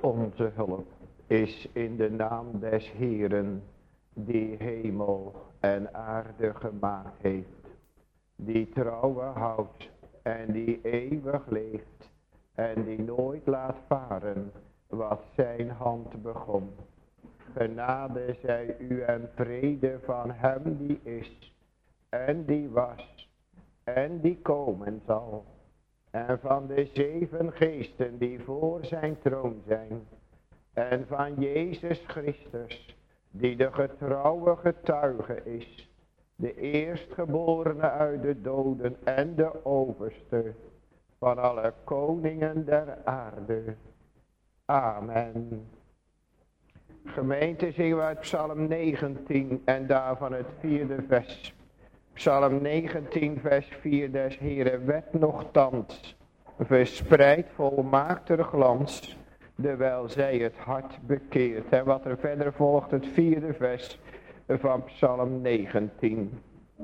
Onze hulp is in de naam des Heeren, die hemel en aarde gemaakt heeft, die trouwe houdt en die eeuwig leeft en die nooit laat varen wat zijn hand begon. Genade zij u en vrede van hem die is en die was en die komen zal, en van de 7 geesten die voor zijn troon zijn, en van Jezus Christus, die de getrouwe getuige is, de eerstgeborene uit de doden en de overste van alle koningen der aarde. Amen. Gemeente, zingen we uit Psalm 19 en daarvan het 4e vers. Psalm 19 vers 4, des Heeren wet nochtans verspreidt volmaakter glans, terwijl zij het hart bekeert. En wat er verder volgt, het 4e vers van Psalm 19.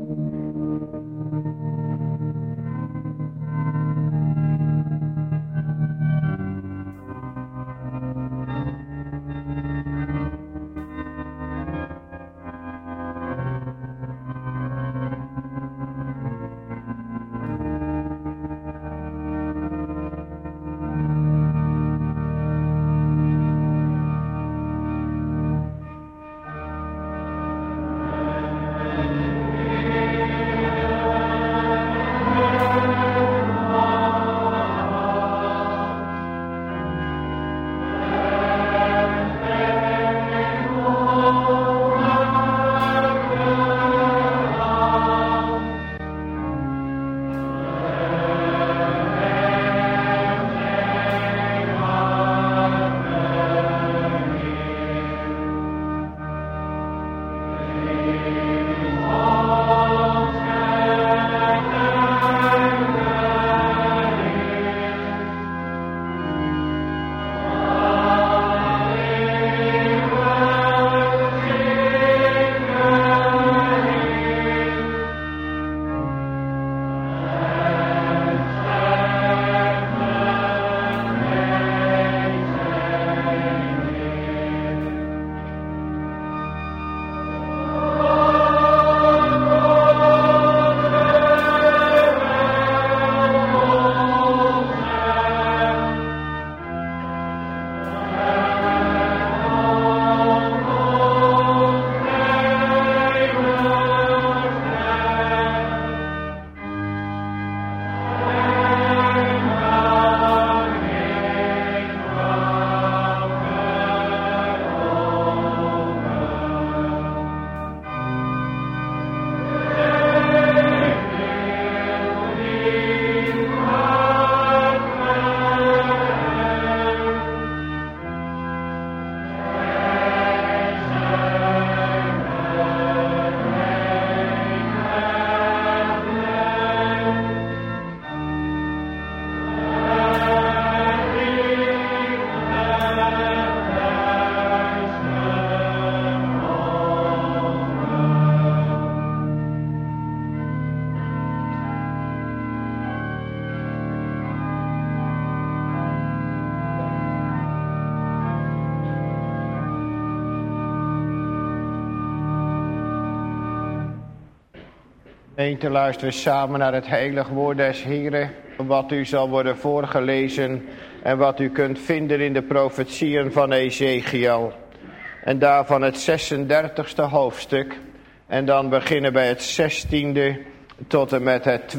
Gemeente, luisteren samen naar het heilig woord des Heren, wat u zal worden voorgelezen en wat u kunt vinden in de profetieën van Ezechiel. En daarvan het 36e hoofdstuk en dan beginnen bij het 16e tot en met het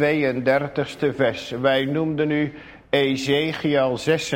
32e vers. Wij noemden nu Ezechiel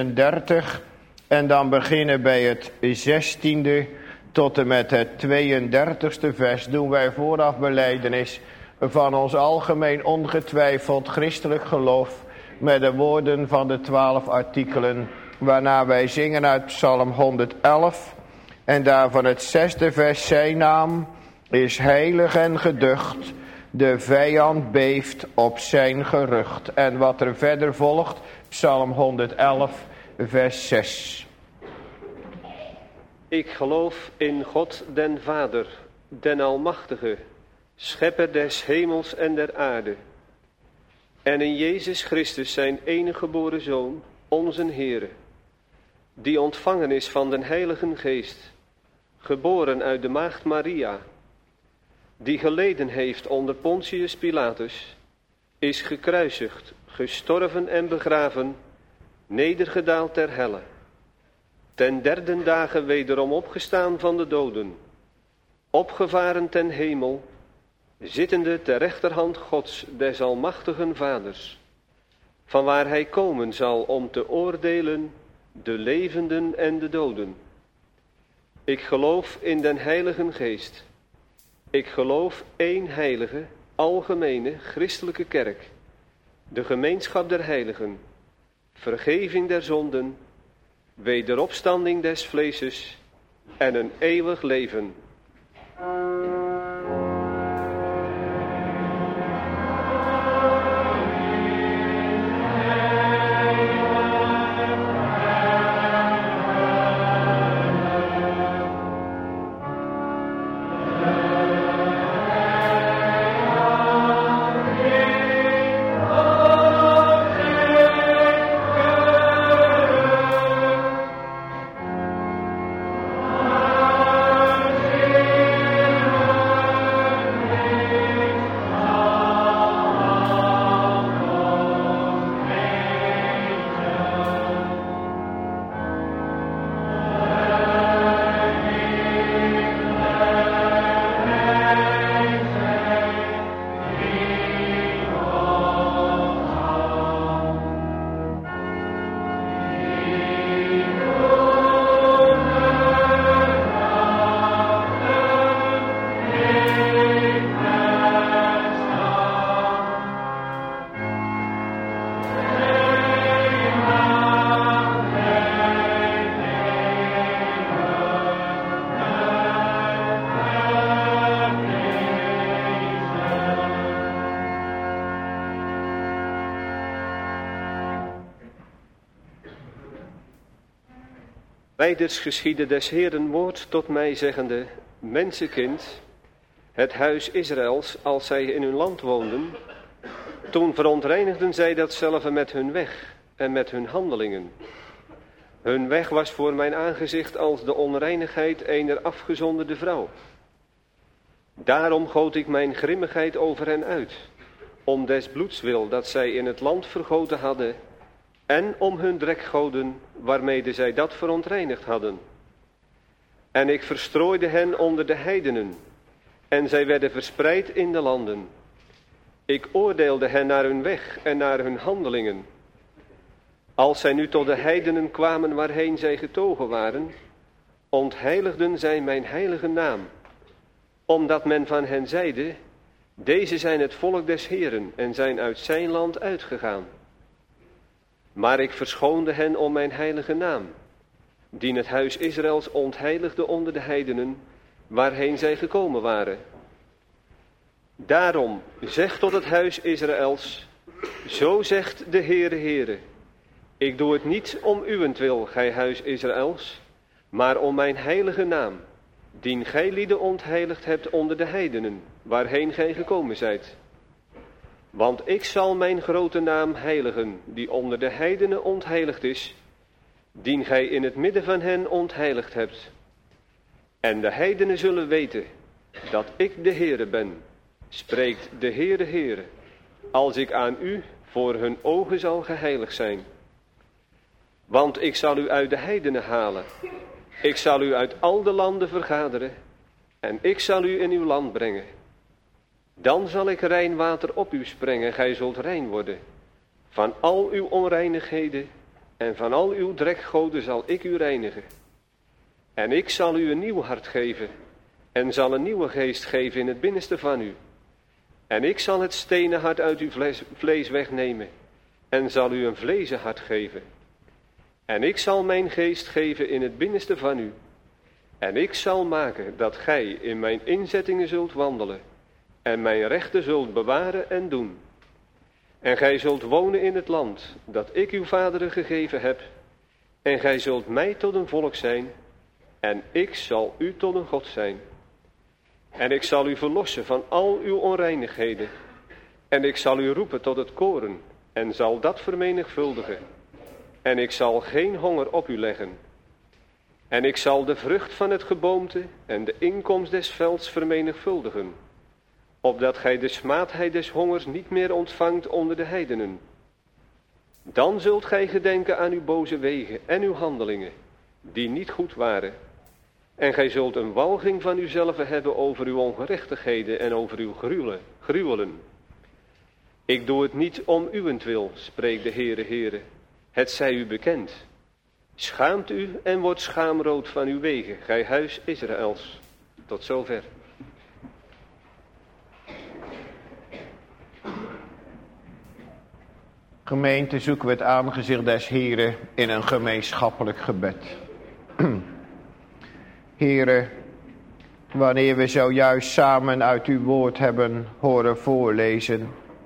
36 en dan beginnen bij het 16e tot en met het 32e vers. Doen wij vooraf belijdenis van ons algemeen ongetwijfeld christelijk geloof met de woorden van de 12 artikelen, waarna wij zingen uit Psalm 111 en daarvan het 6e vers. Zijn naam is heilig en geducht, de vijand beeft op zijn gerucht. En wat er verder volgt, Psalm 111 vers 6. Ik geloof in God den Vader, den Almachtige, schepper des hemels en der aarde, en in Jezus Christus zijn enige geboren Zoon, onze Heere, die ontvangen is van den Heiligen Geest, geboren uit de maagd Maria, die geleden heeft onder Pontius Pilatus, is gekruisigd, gestorven en begraven, nedergedaald ter helle, ten derde dagen wederom opgestaan van de doden, opgevaren ten hemel, zittende ter rechterhand Gods des almachtigen Vaders, vanwaar hij komen zal om te oordelen de levenden en de doden. Ik geloof in den Heiligen Geest. Ik geloof één heilige, algemene, christelijke kerk, de gemeenschap der heiligen, vergeving der zonden, wederopstanding des vleeses en een eeuwig leven. Wijders geschiedde des Heeren woord tot mij zeggende, mensenkind, het huis Israëls, als zij in hun land woonden, toen verontreinigden zij datzelfde met hun weg en met hun handelingen. Hun weg was voor mijn aangezicht als de onreinigheid ener afgezonderde vrouw. Daarom goot ik mijn grimmigheid over hen uit, om des bloeds wil dat zij in het land vergoten hadden, en om hun drekgoden, waarmede zij dat verontreinigd hadden. En ik verstrooide hen onder de heidenen, en zij werden verspreid in de landen. Ik oordeelde hen naar hun weg en naar hun handelingen. Als zij nu tot de heidenen kwamen waarheen zij getogen waren, ontheiligden zij mijn heilige naam, omdat men van hen zeide, deze zijn het volk des Heeren en zijn uit zijn land uitgegaan. Maar ik verschoonde hen om mijn heilige naam, die het huis Israëls ontheiligde onder de heidenen, waarheen zij gekomen waren. Daarom, zeg tot het huis Israëls, zo zegt de Heere, ik doe het niet om uwentwil, gij huis Israëls, maar om mijn heilige naam, dien gij lieden ontheiligd hebt onder de heidenen, waarheen gij gekomen zijt. Want ik zal mijn grote naam heiligen, die onder de heidenen ontheiligd is, dien gij in het midden van hen ontheiligd hebt. En de heidenen zullen weten dat ik de Heere ben, spreekt de Heere, als ik aan u voor hun ogen zal geheiligd zijn. Want ik zal u uit de heidenen halen, ik zal u uit al de landen vergaderen, en ik zal u in uw land brengen. Dan zal ik rein water op u sprengen, gij zult rein worden. Van al uw onreinigheden en van al uw drekgoden zal ik u reinigen. En ik zal u een nieuw hart geven en zal een nieuwe geest geven in het binnenste van u. En ik zal het stenen hart uit uw vlees wegnemen en zal u een vlezen hart geven. En ik zal mijn geest geven in het binnenste van u. En ik zal maken dat gij in mijn inzettingen zult wandelen en mijn rechten zult bewaren en doen. En gij zult wonen in het land dat ik uw vaderen gegeven heb. En gij zult mij tot een volk zijn en ik zal u tot een God zijn. En ik zal u verlossen van al uw onreinigheden. En ik zal u roepen tot het koren en zal dat vermenigvuldigen. en ik zal geen honger op u leggen. En ik zal de vrucht van het geboomte en de inkomst des velds vermenigvuldigen, opdat gij de smaadheid des hongers niet meer ontvangt onder de heidenen. Dan zult gij gedenken aan uw boze wegen en uw handelingen, die niet goed waren. En gij zult een walging van uzelf hebben over uw ongerechtigheden en over uw gruwelen. Ik doe het niet om uwentwil, spreekt de Heere. Het zij u bekend. Schaamt u en wordt schaamrood van uw wegen, gij huis Israëls. Tot zover. Gemeente, zoeken we het aangezicht des Heren in een gemeenschappelijk gebed. Heren, wanneer we zojuist samen uit uw woord hebben horen voorlezen,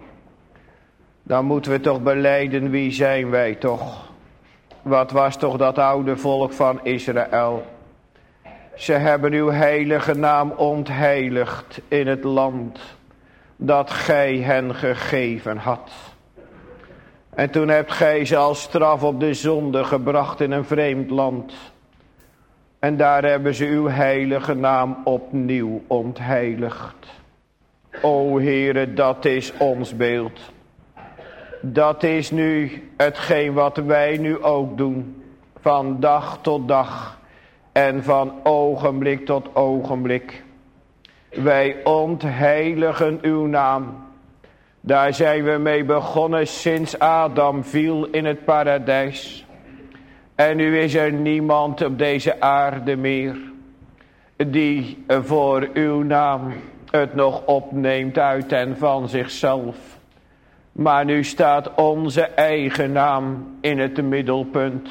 dan moeten we toch belijden, wie zijn wij toch? Wat was toch dat oude volk van Israël? Ze hebben uw heilige naam ontheiligd in het land dat gij hen gegeven had. En toen hebt gij ze als straf op de zonde gebracht in een vreemd land. En daar hebben ze uw heilige naam opnieuw ontheiligd. O Heere, dat is ons beeld. Dat is nu hetgeen wat wij nu ook doen. Van dag tot dag. En van ogenblik tot ogenblik. Wij ontheiligen uw naam. Daar zijn we mee begonnen sinds Adam viel in het paradijs. En nu is er niemand op deze aarde meer die voor uw naam het nog opneemt uit en van zichzelf. Maar nu staat onze eigen naam in het middelpunt.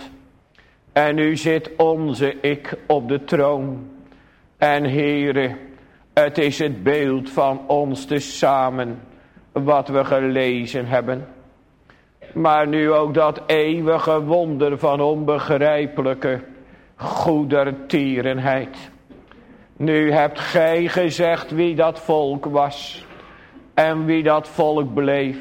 En nu zit onze ik op de troon. En Heere, het is het beeld van ons tezamen wat we gelezen hebben. Maar nu ook dat eeuwige wonder van onbegrijpelijke goedertierenheid. Nu hebt gij gezegd wie dat volk was en wie dat volk bleef.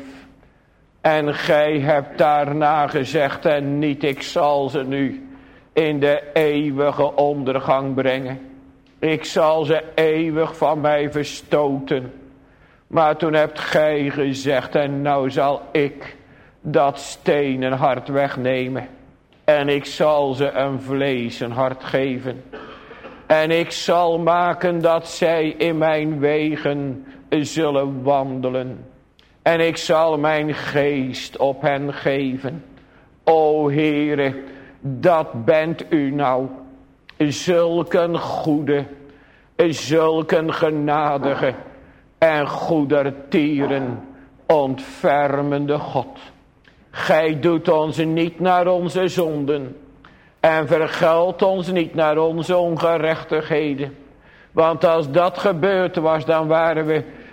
En gij hebt daarna gezegd, en niet ik zal ze nu in de eeuwige ondergang brengen. Ik zal ze eeuwig van mij verstoten. Maar toen hebt gij gezegd, en nou zal ik dat stenen hart wegnemen. En ik zal ze een vleesen hart geven. En ik zal maken dat zij in mijn wegen zullen wandelen. En ik zal mijn geest op hen geven. O Heere, dat bent u nou. Zulke goede, zulke genadige en goedertieren ontfermende God. Gij doet ons niet naar onze zonden en vergeldt ons niet naar onze ongerechtigheden. Want als dat gebeurd was, dan waren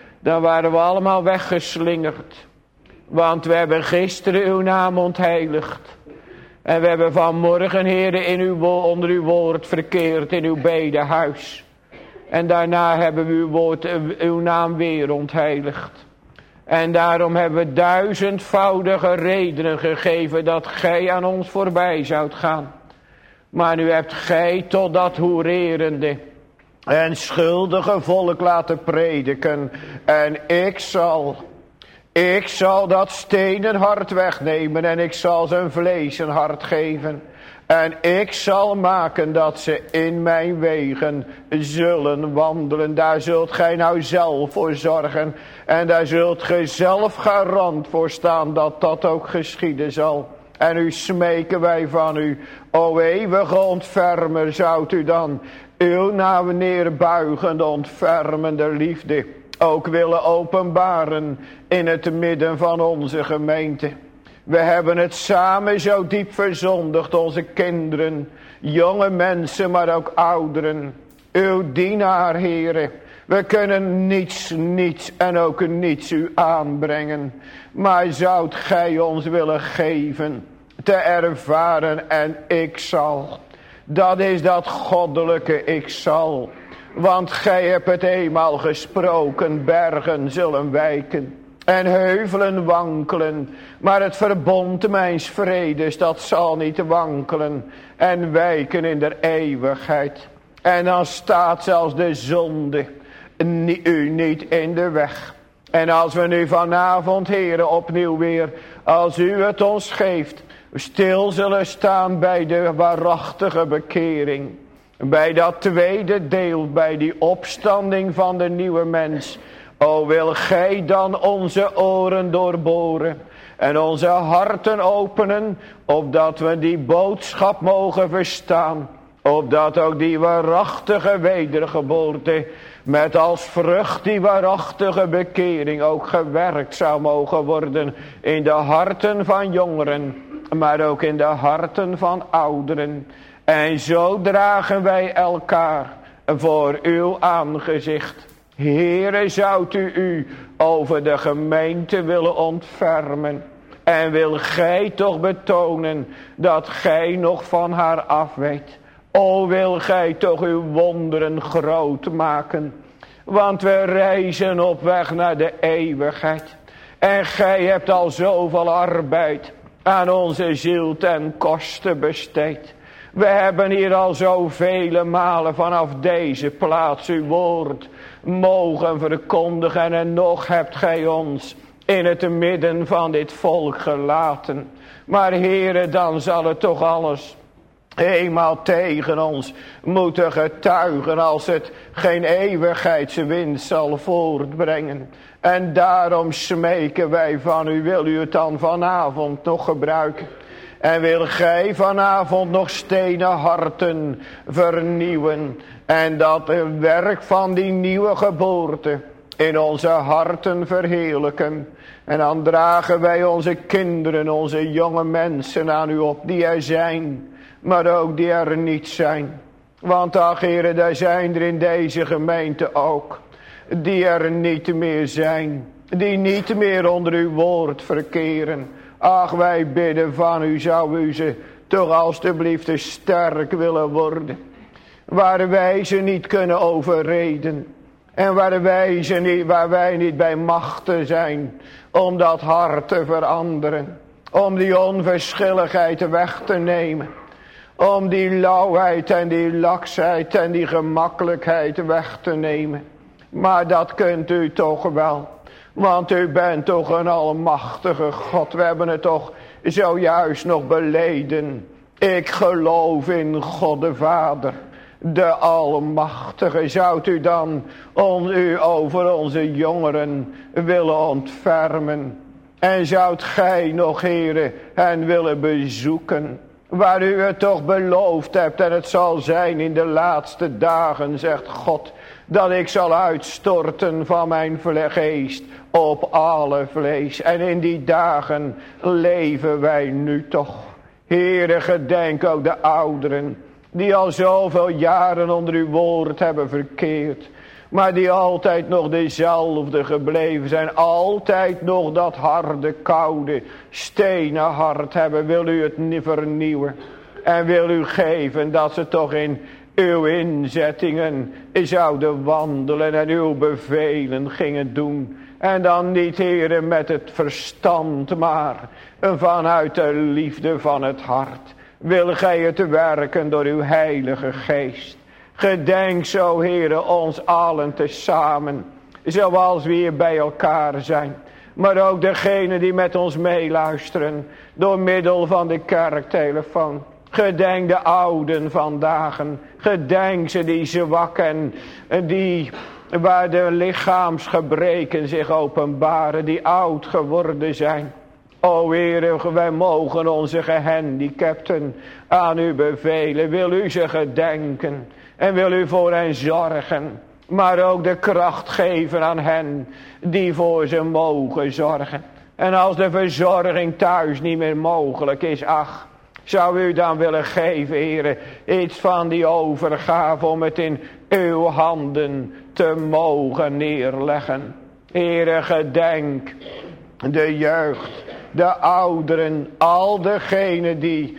we allemaal weggeslingerd. Want we hebben gisteren uw naam ontheiligd. En we hebben vanmorgen, Heere, onder uw woord verkeerd in uw bedehuis. En daarna hebben we uw naam weer ontheiligd. En daarom hebben we duizendvoudige redenen gegeven dat gij aan ons voorbij zoudt gaan. Maar nu hebt gij tot dat hoererende en schuldige volk laten prediken. En ik zal dat stenen hart wegnemen en ik zal ze een vleesen hart geven. En ik zal maken dat ze in mijn wegen zullen wandelen. Daar zult gij nou zelf voor zorgen. En daar zult gij zelf garant voor staan dat dat ook geschieden zal. En u smeken wij van u, o eeuwige ontfermer, zoudt u dan uw naar neerbuigende ontfermende liefde ook willen openbaren in het midden van onze gemeente. We hebben het samen zo diep verzondigd, onze kinderen, jonge mensen, maar ook ouderen. Uw dienaar, Heere, we kunnen niets en ook niets u aanbrengen. Maar zoudt gij ons willen geven te ervaren en ik zal. Dat is dat goddelijke ik zal. Want gij hebt het eenmaal gesproken, bergen zullen wijken. en heuvelen wankelen. Maar het verbond mijns vredes, dat zal niet wankelen en wijken in der eeuwigheid. En dan staat zelfs de zonde u niet in de weg. En als we nu vanavond, Heere, opnieuw weer, als u het ons geeft, stil zullen staan bij de waarachtige bekering. Bij dat tweede deel, bij die opstanding van de nieuwe mens. O, wil gij dan onze oren doorboren en onze harten openen, opdat we die boodschap mogen verstaan. Opdat ook die waarachtige wedergeboorte met als vrucht die waarachtige bekering ook gewerkt zou mogen worden in de harten van jongeren, maar ook in de harten van ouderen. En zo dragen wij elkaar voor uw aangezicht. Heere, zoudt u over de gemeente willen ontfermen. En wil gij toch betonen dat gij nog van haar af weet. O, wil gij toch uw wonderen groot maken. Want we reizen op weg naar de eeuwigheid. En gij hebt al zoveel arbeid aan onze ziel ten koste besteed. We hebben hier al zoveel malen vanaf deze plaats uw woord mogen verkondigen. En nog hebt gij ons in het midden van dit volk gelaten. Maar Heere, dan zal het toch alles eenmaal tegen ons moeten getuigen als het geen eeuwigheidswinst zal voortbrengen. En daarom smeken wij van u, wil u het dan vanavond nog gebruiken? En wil gij vanavond nog stenen harten vernieuwen? En dat het werk van die nieuwe geboorte in onze harten verheerlijken. En dan dragen wij onze kinderen, onze jonge mensen aan u op die er zijn, maar ook die er niet zijn. Want ach, Heere, daar zijn er in deze gemeente ook die er niet meer zijn. Die niet meer onder uw woord verkeren. Ach, wij bidden van u, zou u ze toch alstublieft sterk willen worden. Waar wij ze niet kunnen overreden. En waar wij niet bij machten zijn om dat hart te veranderen. Om die onverschilligheid weg te nemen. Om die lauwheid en die laksheid en die gemakkelijkheid weg te nemen. Maar dat kunt u toch wel. Want u bent toch een almachtige God. We hebben het toch zojuist nog beleden. Ik geloof in God de Vader, de Almachtige. Zoudt u dan u over onze jongeren willen ontfermen? En zoudt gij nog, Heere, hen willen bezoeken? Waar u het toch beloofd hebt, en het zal zijn in de laatste dagen, zegt God, dat ik zal uitstorten van mijn geest op alle vlees. En in die dagen leven wij nu toch. Heere, gedenk ook de ouderen, die al zoveel jaren onder uw woord hebben verkeerd, maar die altijd nog dezelfde gebleven zijn. Altijd nog dat harde, koude, stenen hart hebben. Wil u het niet vernieuwen? En wil u geven dat ze toch in uw inzettingen zouden wandelen en uw bevelen gingen doen. En dan niet, Heere, met het verstand, maar vanuit de liefde van het hart. Wil gij het werken door uw heilige geest. Gedenk zo, Heere, ons allen tezamen, zoals we hier bij elkaar zijn. Maar ook degenen die met ons meeluisteren, door middel van de kerktelefoon. Gedenk de ouden vandaag. Gedenk ze die zwak en die waar de lichaamsgebreken zich openbaren, die oud geworden zijn. O Heere, wij mogen onze gehandicapten aan u bevelen. Wil u ze gedenken en wil u voor hen zorgen. Maar ook de kracht geven aan hen die voor ze mogen zorgen. En als de verzorging thuis niet meer mogelijk is, ach, zou u dan willen geven, Heere, iets van die overgave om het in uw handen te mogen neerleggen. Heere, gedenk de jeugd, de ouderen, al degenen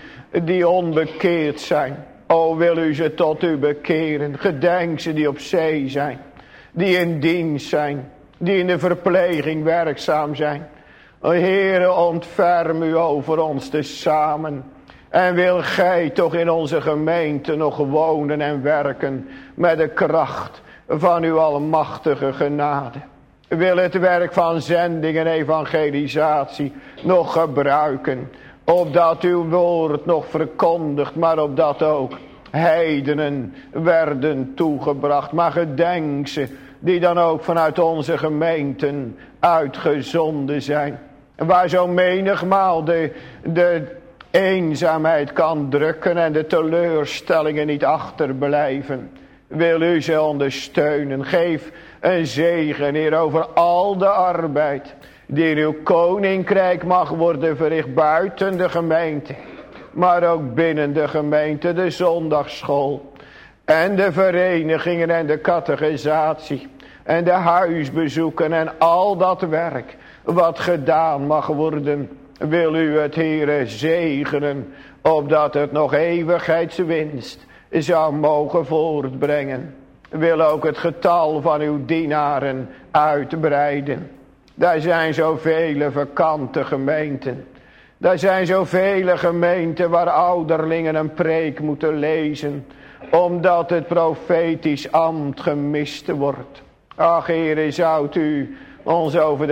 die onbekeerd zijn. O, wil u ze tot u bekeren. Gedenk ze die op zee zijn, die in dienst zijn, die in de verpleging werkzaam zijn. Heere, ontferm u over ons tezamen. En wil gij toch in onze gemeente nog wonen en werken met de kracht van uw almachtige genade. Wil het werk van zending en evangelisatie nog gebruiken. Opdat uw woord nog verkondigt, maar opdat ook heidenen werden toegebracht. Maar gedenk ze, die dan ook vanuit onze gemeenten uitgezonden zijn. Waar zo menigmaal de eenzaamheid kan drukken en de teleurstellingen niet achterblijven. Wil u ze ondersteunen. Geef een zegen, Heer, over al de arbeid die in uw koninkrijk mag worden verricht buiten de gemeente. Maar ook binnen de gemeente, de zondagsschool en de verenigingen en de catechisatie en de huisbezoeken en al dat werk wat gedaan mag worden. Wil u het, Heere, zegenen, opdat het nog eeuwigheidswinst zou mogen voortbrengen. Wil ook het getal van uw dienaren uitbreiden. Daar zijn zoveel vakante gemeenten. Daar zijn zoveel gemeenten waar ouderlingen een preek moeten lezen, omdat het profetisch ambt gemist wordt. Ach, Heere, zou u over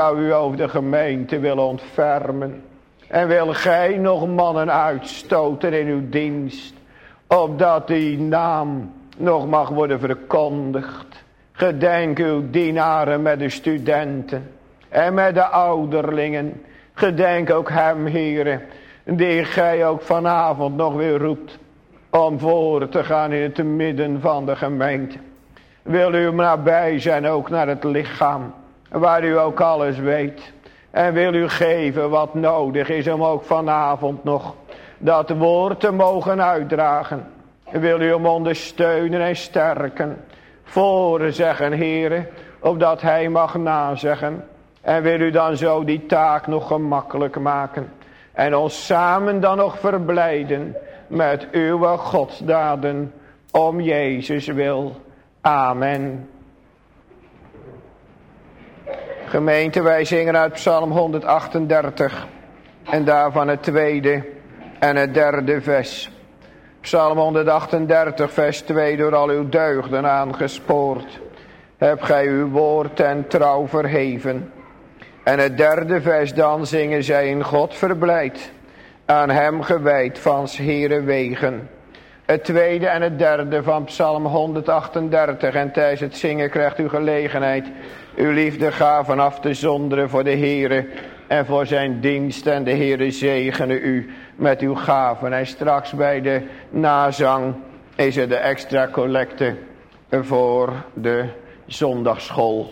de gemeente willen ontfermen. En wil gij nog mannen uitstoten in uw dienst, opdat die naam nog mag worden verkondigd. Gedenk uw dienaren met de studenten en met de ouderlingen. Gedenk ook hem, Heere, die gij ook vanavond nog weer roept om voor te gaan in het midden van de gemeente. Wil u nabij zijn ook naar het lichaam, waar u ook alles weet. En wil u geven wat nodig is om ook vanavond nog dat woord te mogen uitdragen. Wil u hem ondersteunen en sterken. Voorzeggen, Heere, opdat hij mag nazeggen. En wil u dan zo die taak nog gemakkelijk maken. En ons samen dan nog verblijden met uw godsdaden om Jezus wil. Amen. Gemeente, wij zingen uit Psalm 138 en daarvan het tweede en het derde vers. Psalm 138 vers 2, door al uw deugden aangespoord, heb gij uw woord en trouw verheven. En het derde vers dan zingen zij in God verblijd, aan hem gewijd van 's Heere wegen. Het tweede en het derde van Psalm 138 en tijdens het zingen krijgt u gelegenheid uw liefdegaven af te zonderen voor de Heere en voor zijn dienst. En de Heere zegene u met uw gaven. En straks bij de nazang is er de extra collecte voor de zondagsschool.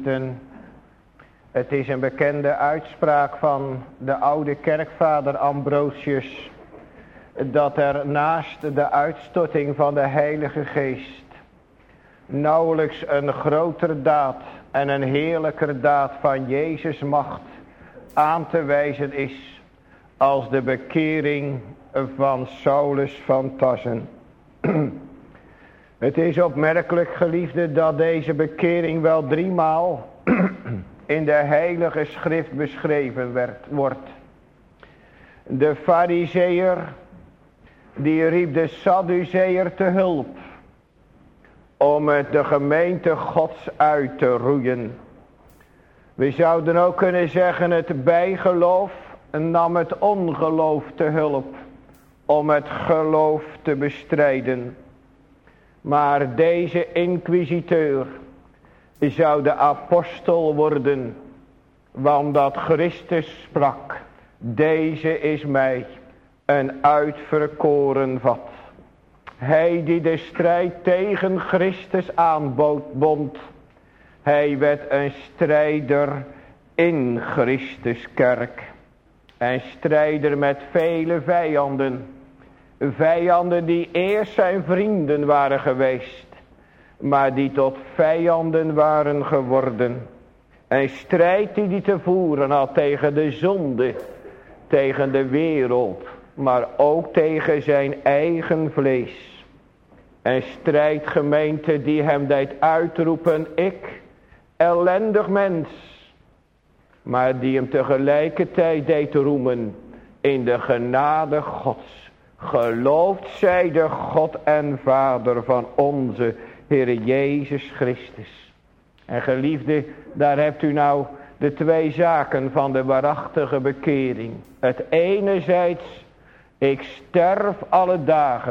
geliefden. Het is een bekende uitspraak van de oude kerkvader Ambrosius, dat er naast de uitstorting van de Heilige Geest nauwelijks een grotere daad en een heerlijker daad van Jezus macht aan te wijzen is als de bekering van Saulus van Tarsen. Het is opmerkelijk, geliefde, dat deze bekering wel 3 maal in de Heilige Schrift beschreven wordt. De Farizeeër, die riep de Sadduceër te hulp om het de gemeente Gods uit te roeien. We zouden ook kunnen zeggen, het bijgeloof nam het ongeloof te hulp om het geloof te bestrijden. Maar deze inquisiteur zou de apostel worden, want dat Christus sprak, deze is mij een uitverkoren vat. Hij die de strijd tegen Christus aanbond, hij werd een strijder in Christus kerk. Een strijder met vele vijanden. Vijanden die eerst zijn vrienden waren geweest, maar die tot vijanden waren geworden. Een strijd die hij te voeren had tegen de zonde, tegen de wereld, maar ook tegen zijn eigen vlees. Een strijd, gemeente, die hem deed uitroepen, ik, ellendig mens, maar die hem tegelijkertijd deed roemen in de genade Gods. Geloofd zij de God en Vader van onze Heer Jezus Christus. En geliefde, daar hebt u nou de 2 zaken van de waarachtige bekering. Het enerzijds, ik sterf alle dagen.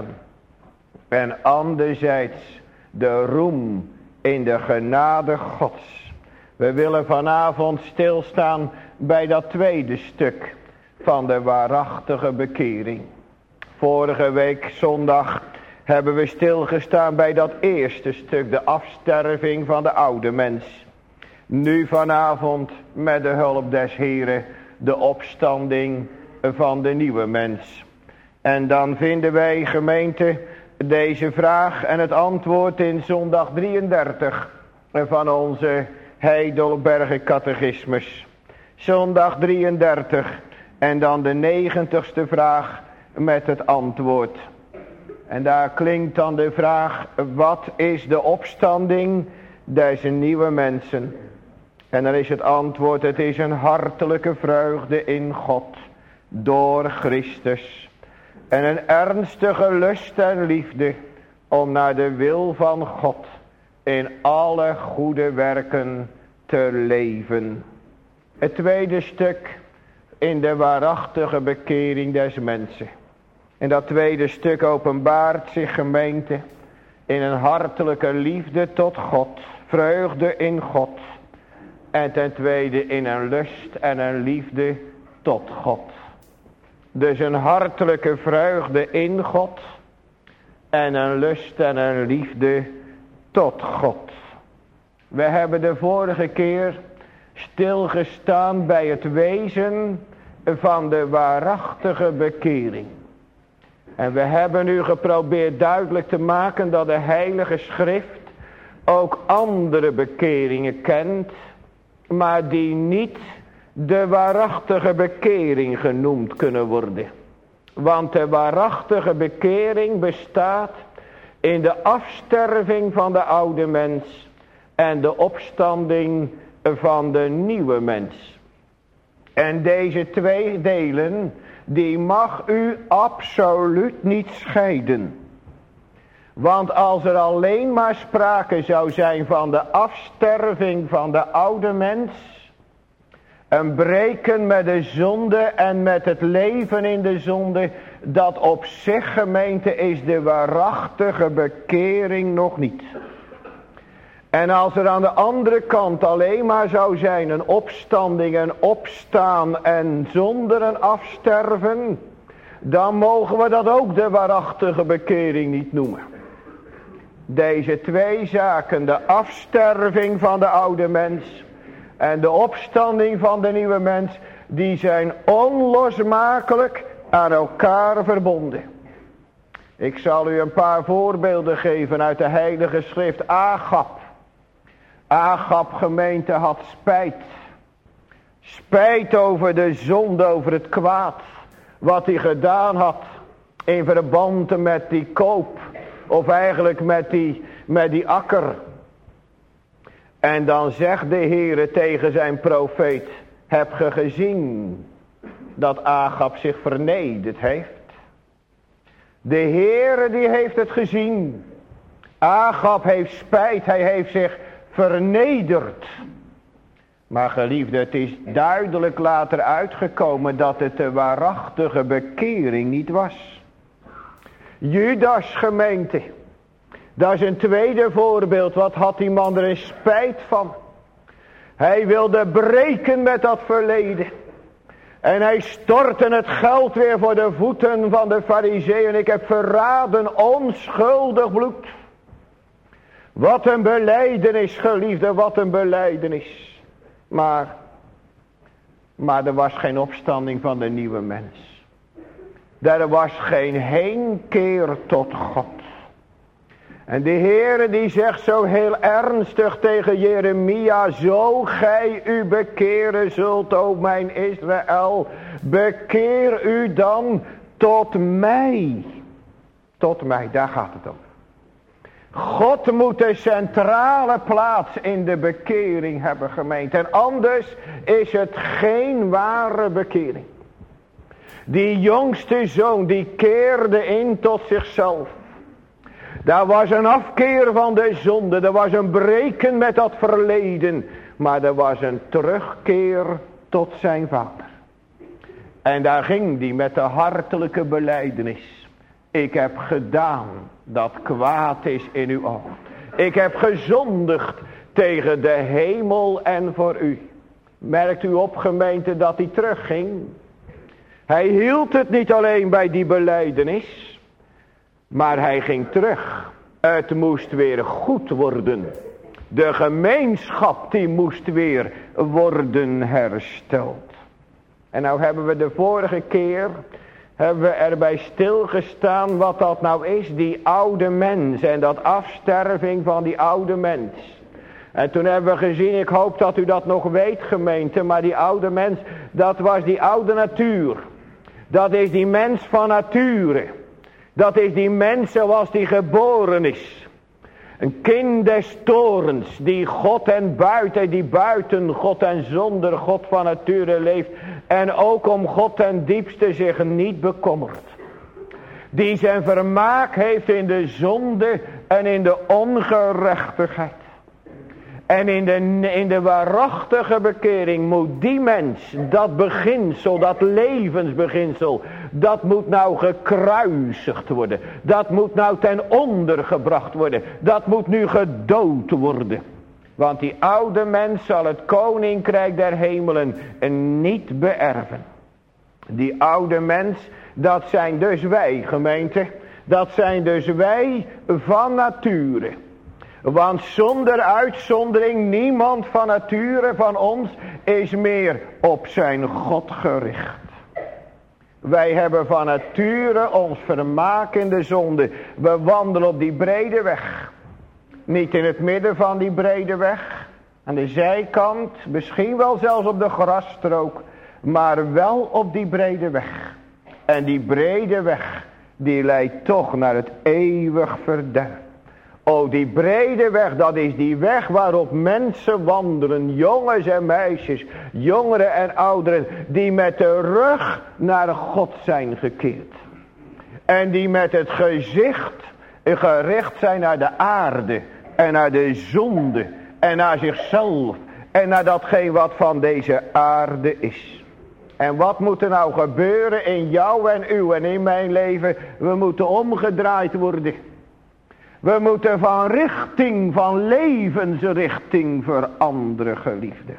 En anderzijds, de roem in de genade Gods. We willen vanavond stilstaan bij dat tweede stuk van de waarachtige bekering. Vorige week zondag hebben we stilgestaan bij dat eerste stuk, de afsterving van de oude mens. Nu vanavond met de hulp des Heren de opstanding van de nieuwe mens. En dan vinden wij, gemeente, deze vraag en het antwoord in zondag 33 van onze Heidelberger catechismus. Zondag 33 en dan de 90ste vraag met het antwoord. En daar klinkt dan de vraag, wat is de opstanding deze nieuwe mensen? En dan is het antwoord, het is een hartelijke vreugde in God door Christus. En een ernstige lust en liefde om naar de wil van God in alle goede werken te leven. Het tweede stuk in de waarachtige bekering des mensen. En dat tweede stuk openbaart zich, gemeente, in een hartelijke liefde tot God, vreugde in God. En ten tweede in een lust en een liefde tot God. Dus een hartelijke vreugde in God en een lust en een liefde tot God. We hebben de vorige keer stilgestaan bij het wezen van de waarachtige bekering. En we hebben nu geprobeerd duidelijk te maken dat de Heilige Schrift ook andere bekeringen kent, maar die niet de waarachtige bekering genoemd kunnen worden. Want de waarachtige bekering bestaat in de afsterving van de oude mens en de opstanding van de nieuwe mens. En deze 2 delen, die mag u absoluut niet scheiden. Want als er alleen maar sprake zou zijn van de afsterving van de oude mens, een breken met de zonde en met het leven in de zonde, dat op zich, gemeente, is de waarachtige bekering nog niet. En als er aan de andere kant alleen maar zou zijn een opstanding, een opstaan en zonder een afsterven, dan mogen we dat ook de waarachtige bekering niet noemen. Deze 2 zaken, de afsterving van de oude mens en de opstanding van de nieuwe mens, die zijn onlosmakelijk aan elkaar verbonden. Ik zal u een paar voorbeelden geven uit de Heilige Schrift. Agab. Agab, gemeente, had spijt. Spijt over de zonde, over het kwaad. Wat hij gedaan had in verband met die koop. Of eigenlijk met die akker. En dan zegt de Heere tegen zijn profeet: heb ge gezien dat Agab zich vernederd heeft? De Heere die heeft het gezien. Agab heeft spijt, hij heeft zich vernederd. Maar geliefde, het is duidelijk later uitgekomen dat het de waarachtige bekering niet was. Judas, gemeente, dat is een tweede voorbeeld. Wat had die man er een spijt van? Hij wilde breken met dat verleden. En hij stortte het geld weer voor de voeten van de Farizeeën. Ik heb verraden onschuldig bloed. Wat een belijdenis, geliefde, wat een belijdenis. Maar er was geen opstanding van de nieuwe mens. Er was geen heenkeer tot God. En de Heere die zegt zo heel ernstig tegen Jeremia: zo gij u bekeren zult, o mijn Israël, bekeer u dan tot mij. Tot mij, daar gaat het om. God moet de centrale plaats in de bekering hebben, gemeente. En anders is het geen ware bekering. Die jongste zoon die keerde in tot zichzelf. Daar was een afkeer van de zonde. Er was een breken met dat verleden. Maar er was een terugkeer tot zijn vader. En daar ging hij met de hartelijke belijdenis: ik heb gedaan dat kwaad is in uw ogen. Ik heb gezondigd tegen de hemel en voor u. Merkt u op, gemeente, dat hij terugging? Hij hield het niet alleen bij die belijdenis, maar hij ging terug. Het moest weer goed worden. De gemeenschap die moest weer worden hersteld. En nou hebben we de vorige keer erbij stilgestaan wat dat nou is, die oude mens en dat afsterving van die oude mens. En toen hebben we gezien, ik hoop dat u dat nog weet, gemeente, maar die oude mens, dat was die oude natuur. Dat is die mens van nature. Dat is die mens zoals die geboren is. Een kind des torens, die God en buiten, die buiten God en zonder God van nature leeft. En ook om God ten diepste zich niet bekommert. Die zijn vermaak heeft in de zonde en in de ongerechtigheid. En in de waarachtige bekering moet die mens, dat beginsel, dat levensbeginsel, dat moet nou gekruisigd worden. Dat moet nou ten onder gebracht worden. Dat moet nu gedood worden. Want die oude mens zal het koninkrijk der hemelen niet beërven. Die oude mens, dat zijn dus wij, gemeente. Dat zijn dus wij van nature. Want zonder uitzondering, niemand van nature van ons is meer op zijn God gericht. Wij hebben van nature ons vermaak in de zonde. We wandelen op die brede weg. Niet in het midden van die brede weg. Aan de zijkant, misschien wel zelfs op de grasstrook. Maar wel op die brede weg. En die brede weg, die leidt toch naar het eeuwig verderf. Oh, die brede weg, dat is die weg waarop mensen wandelen, jongens en meisjes, jongeren en ouderen, die met de rug naar God zijn gekeerd. En die met het gezicht gericht zijn naar de aarde en naar de zonde en naar zichzelf en naar datgene wat van deze aarde is. En wat moet er nou gebeuren in jou en u en in mijn leven? We moeten omgedraaid worden. We moeten van richting, van levensrichting veranderen, geliefde.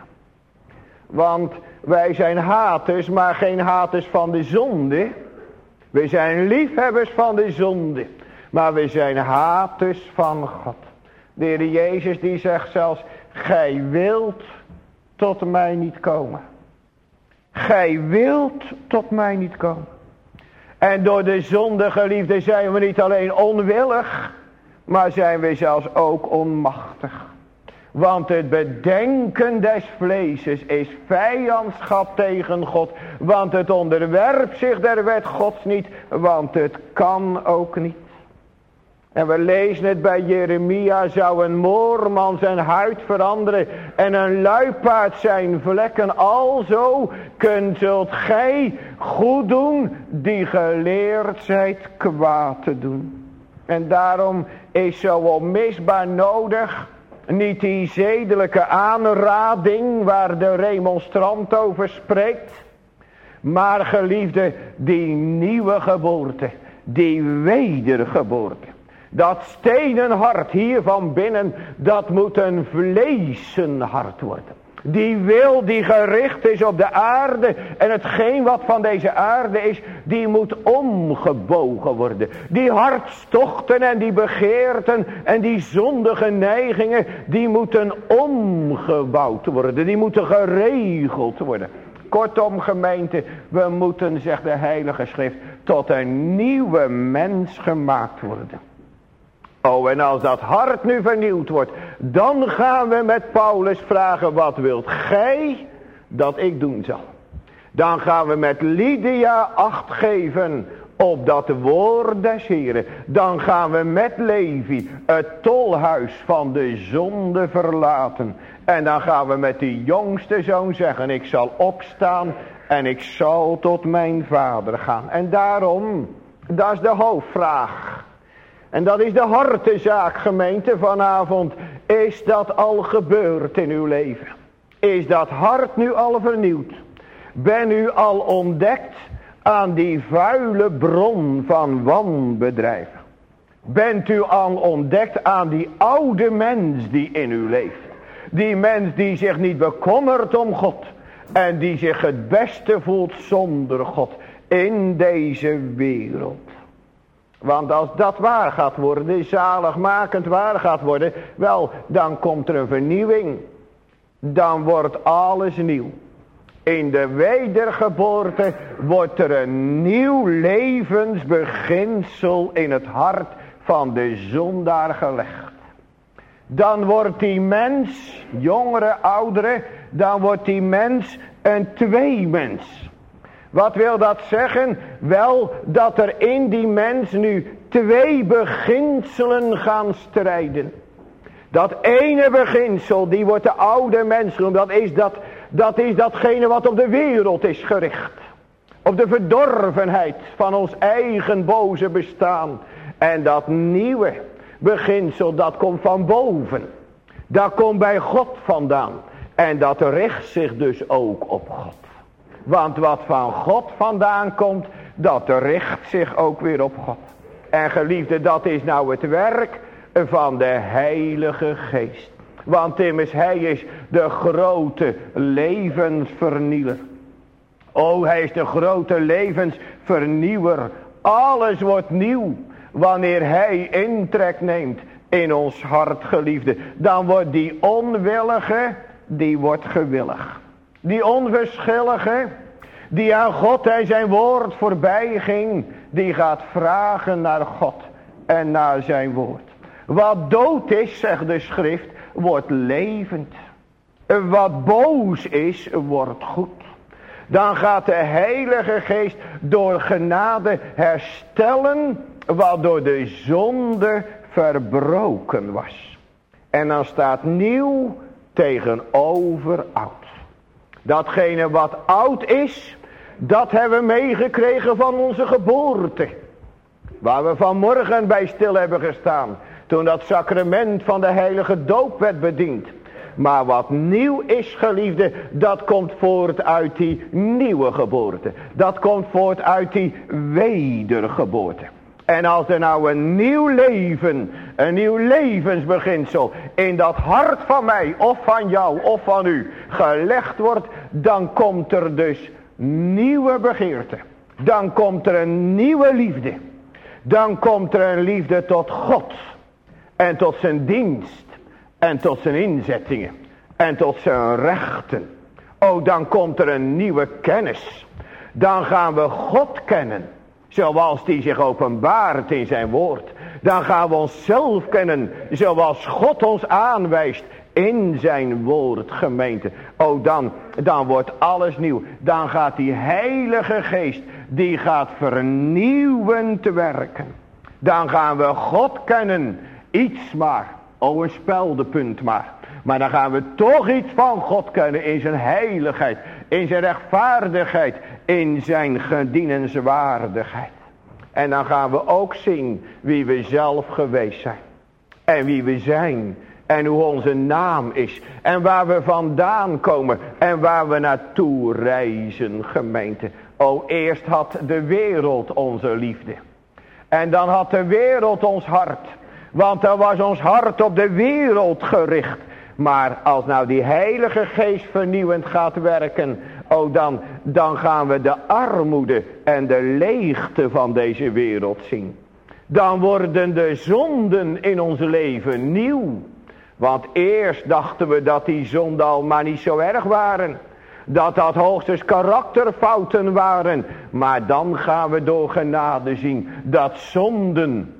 Want wij zijn haters, maar geen haters van de zonde. We zijn liefhebbers van de zonde, maar we zijn haters van God. De Heer Jezus die zegt zelfs: gij wilt tot mij niet komen. Gij wilt tot mij niet komen. En door de zonde, geliefde, zijn we niet alleen onwillig, maar zijn we zelfs ook onmachtig. Want het bedenken des vleeses is vijandschap tegen God. Want het onderwerpt zich der wet Gods niet, want het kan ook niet. En we lezen het bij Jeremia, zou een moorman zijn huid veranderen en een luipaard zijn vlekken. Alzo zult gij goed doen die geleerd zijt kwaad te doen. En daarom is zo onmisbaar nodig, niet die zedelijke aanrading waar de remonstrant over spreekt, maar geliefde, die nieuwe geboorte, die wedergeboorte. Dat stenen hart hier van binnen, dat moet een vleesen hart worden. Die wil die gericht is op de aarde en hetgeen wat van deze aarde is, die moet omgebogen worden. Die hartstochten en die begeerten en die zondige neigingen, die moeten omgebouwd worden. Die moeten geregeld worden. Kortom, gemeente, we moeten, zegt de Heilige Schrift, tot een nieuwe mens gemaakt worden. Oh, en als dat hart nu vernieuwd wordt, dan gaan we met Paulus vragen, wat wilt gij dat ik doen zal? Dan gaan we met Lydia acht geven op dat woord des Heren. Dan gaan we met Levi het tolhuis van de zonde verlaten. En dan gaan we met die jongste zoon zeggen, ik zal opstaan en ik zal tot mijn vader gaan. En daarom, dat is de hoofdvraag. En dat is de hartezaak, gemeente, vanavond. Is dat al gebeurd in uw leven? Is dat hart nu al vernieuwd? Ben u al ontdekt aan die vuile bron van wanbedrijf? Bent u al ontdekt aan die oude mens die in u leeft? Die mens die zich niet bekommert om God. En die zich het beste voelt zonder God in deze wereld. Want als dat waar gaat worden, zaligmakend waar gaat worden, wel, dan komt er een vernieuwing. Dan wordt alles nieuw. In de wedergeboorte wordt er een nieuw levensbeginsel in het hart van de zondaar gelegd. Dan wordt die mens, jongere, oudere, dan wordt die mens een tweemens. Wat wil dat zeggen? Wel, dat er in die mens nu twee beginselen gaan strijden. Dat ene beginsel, die wordt de oude mens genoemd. Dat is datgene wat op de wereld is gericht. Op de verdorvenheid van ons eigen boze bestaan. En dat nieuwe beginsel, dat komt van boven. Dat komt bij God vandaan. En dat richt zich dus ook op God. Want wat van God vandaan komt, dat richt zich ook weer op God. En geliefde, dat is nou het werk van de Heilige Geest. Want immers hij is de grote levensvernieuwer. Oh, hij is de grote levensvernieuwer. Alles wordt nieuw wanneer hij intrek neemt in ons hart, geliefde. Dan wordt die onwillige, die wordt gewillig. Die onverschillige, die aan God en zijn woord voorbij ging, die gaat vragen naar God en naar zijn woord. Wat dood is, zegt de schrift, wordt levend. Wat boos is, wordt goed. Dan gaat de Heilige Geest door genade herstellen wat door de zonde verbroken was. En dan staat nieuw tegenover oud. Datgene wat oud is, dat hebben we meegekregen van onze geboorte. Waar we vanmorgen bij stil hebben gestaan. Toen dat sacrament van de heilige doop werd bediend. Maar wat nieuw is, geliefde, dat komt voort uit die nieuwe geboorte. Dat komt voort uit die wedergeboorte. En als er nou een nieuw leven, een nieuw levensbeginsel in dat hart van mij of van jou of van u gelegd wordt, dan komt er dus nieuwe begeerte. Dan komt er een nieuwe liefde. Dan komt er een liefde tot God en tot zijn dienst en tot zijn inzettingen. en tot zijn rechten. Oh, dan komt er een nieuwe kennis. Dan gaan we God kennen, zoals die zich openbaart in zijn woord. Dan gaan we onszelf kennen, zoals God ons aanwijst in zijn woord, gemeente. Oh, dan wordt alles nieuw. Dan gaat die Heilige Geest, die gaat vernieuwend werken. Dan gaan we God kennen, iets maar. Oh, een speldenpunt maar. Maar dan gaan we toch iets van God kennen in zijn heiligheid, in zijn rechtvaardigheid, in zijn gedienenswaardigheid. En dan gaan we ook zien wie we zelf geweest zijn. En wie we zijn. En hoe onze naam is. En waar we vandaan komen. En waar we naartoe reizen, gemeente. O, eerst had de wereld onze liefde. En dan had de wereld ons hart. Want dan was ons hart op de wereld gericht. Maar als nou die Heilige Geest vernieuwend gaat werken. Oh, dan gaan we de armoede en de leegte van deze wereld zien. Dan worden de zonden in ons leven nieuw. Want eerst dachten we dat die zonden al maar niet zo erg waren. Dat hoogstens karakterfouten waren. Maar dan gaan we door genade zien dat zonden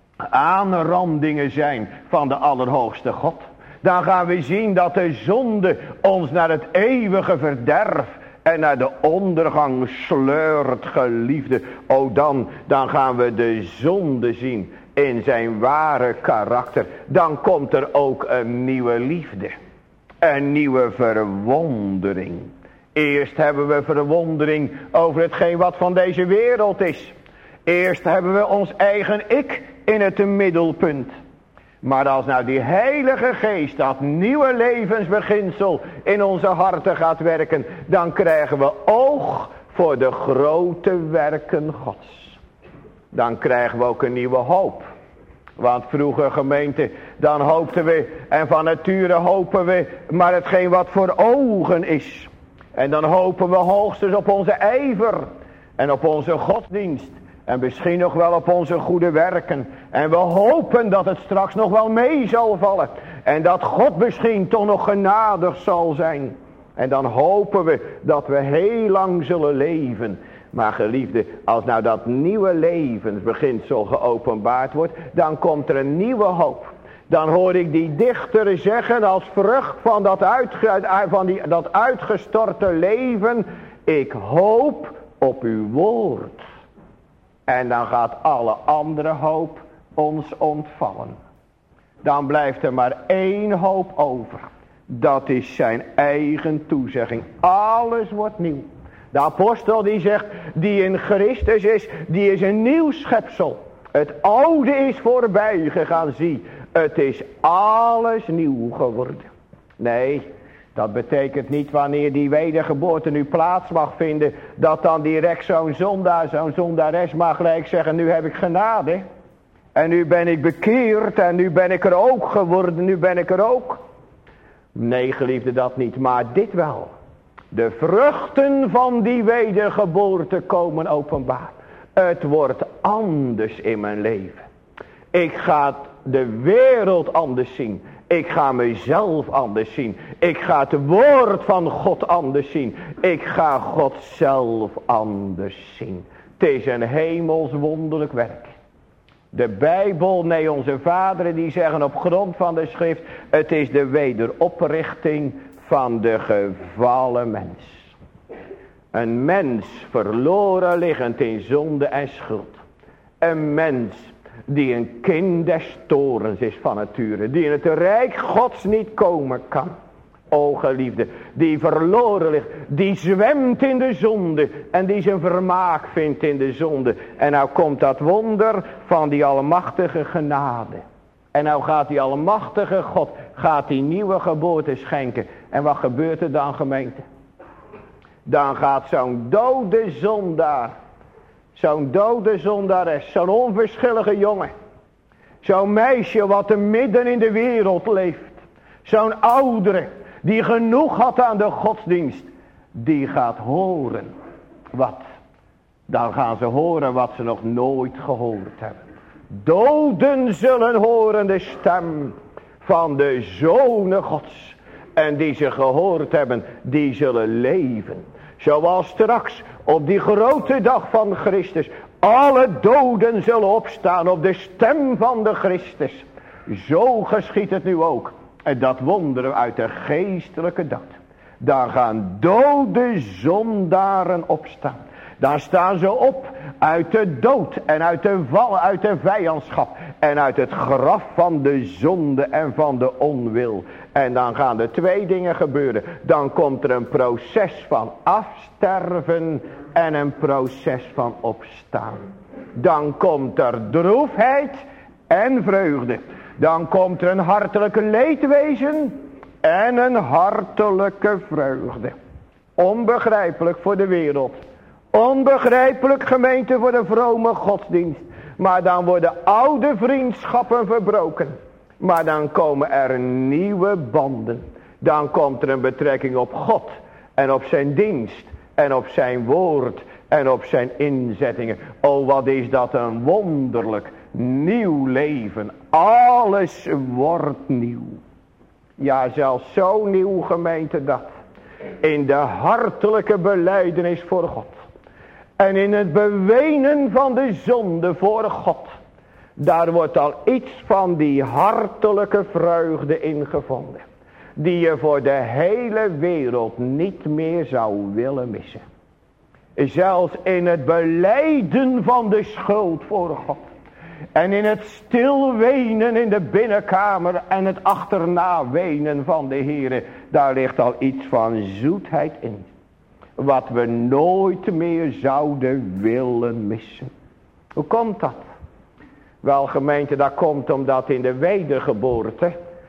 aanrandingen zijn van de Allerhoogste God. Dan gaan we zien dat de zonde ons naar het eeuwige verderf en naar de ondergang sleurt, geliefde. Oh, dan gaan we de zonde zien in zijn ware karakter. Dan komt er ook een nieuwe liefde. Een nieuwe verwondering. Eerst hebben we verwondering over hetgeen wat van deze wereld is. Eerst hebben we ons eigen ik in het middelpunt. Maar als nou die Heilige Geest, dat nieuwe levensbeginsel in onze harten gaat werken, dan krijgen we oog voor de grote werken Gods. Dan krijgen we ook een nieuwe hoop. Want vroeger, gemeente, dan hoopten we, en van nature hopen we maar hetgeen wat voor ogen is. En dan hopen we hoogstens op onze ijver en op onze godsdienst. En misschien nog wel op onze goede werken. En we hopen dat het straks nog wel mee zal vallen. En dat God misschien toch nog genadig zal zijn. En dan hopen we dat we heel lang zullen leven. Maar geliefde, als nou dat nieuwe levensbeginsel geopenbaard wordt, dan komt er een nieuwe hoop. Dan hoor ik die dichter zeggen als vrucht van dat uitgestorte leven: ik hoop op uw woord. En dan gaat alle andere hoop ons ontvallen. Dan blijft er maar één hoop over. Dat is zijn eigen toezegging. Alles wordt nieuw. De apostel die zegt, die in Christus is, die is een nieuw schepsel. Het oude is voorbij gegaan, zie. Het is alles nieuw geworden. Nee, dat betekent niet wanneer die wedergeboorte nu plaats mag vinden, dat dan direct zo'n zondaar, zo'n zondares mag gelijk zeggen, nu heb ik genade. En nu ben ik bekeerd en nu ben ik er ook geworden, nu ben ik er ook. Nee, geliefde, dat niet, maar dit wel. De vruchten van die wedergeboorte komen openbaar. Het wordt anders in mijn leven. Ik ga de wereld anders zien. Ik ga mezelf anders zien. Ik ga het woord van God anders zien. Ik ga God zelf anders zien. Het is een hemels wonderlijk werk. De Bijbel, nee, onze vaderen die zeggen op grond van de schrift, het is de wederoprichting van de gevallen mens. Een mens verloren liggend in zonde en schuld. Een mens die een kind des torens is van nature. Die in het rijk Gods niet komen kan. O geliefde, die verloren ligt. Die zwemt in de zonde. En die zijn vermaak vindt in de zonde. En nou komt dat wonder van die almachtige genade. En nou gaat die almachtige God, gaat die nieuwe geboorte schenken. En wat gebeurt er dan, gemeente? Dan gaat zo'n dode zondaar, zo'n dode zondares, zo'n onverschillige jongen, zo'n meisje wat er midden in de wereld leeft, zo'n oudere die genoeg had aan de godsdienst, die gaat horen. Wat? Dan gaan ze horen wat ze nog nooit gehoord hebben. Doden zullen horen de stem van de Zonen Gods. en die ze gehoord hebben, die zullen leven. Zoals straks op die grote dag van Christus alle doden zullen opstaan op de stem van de Christus. Zo geschiet het nu ook. En dat wonderen uit de geestelijke dood. Dan gaan dode zondaren opstaan. Dan staan ze op uit de dood en uit de val, uit de vijandschap. En uit het graf van de zonde en van de onwil. En dan gaan er twee dingen gebeuren. Dan komt er een proces van afsterven en een proces van opstaan. Dan komt er droefheid en vreugde. Dan komt er een hartelijke leedwezen en een hartelijke vreugde. Onbegrijpelijk voor de wereld. Onbegrijpelijk gemeente voor de vrome godsdienst. Maar dan worden oude vriendschappen verbroken. Maar dan komen er nieuwe banden. Dan komt er een betrekking op God. En op zijn dienst. En op zijn woord. En op zijn inzettingen. Oh, wat is dat een wonderlijk nieuw leven. Alles wordt nieuw. Ja, zelfs zo nieuw gemeente dat. In de hartelijke belijdenis voor God. En in het bewenen van de zonde voor God. Daar wordt al iets van die hartelijke vreugde in gevonden. Die je voor de hele wereld niet meer zou willen missen. Zelfs in het belijden van de schuld voor God. En in het stil wenen in de binnenkamer en het achterna wenen van de Heere. Daar ligt al iets van zoetheid in. Wat we nooit meer zouden willen missen. Hoe komt dat? Wel gemeente, dat komt omdat in de wedergeboorte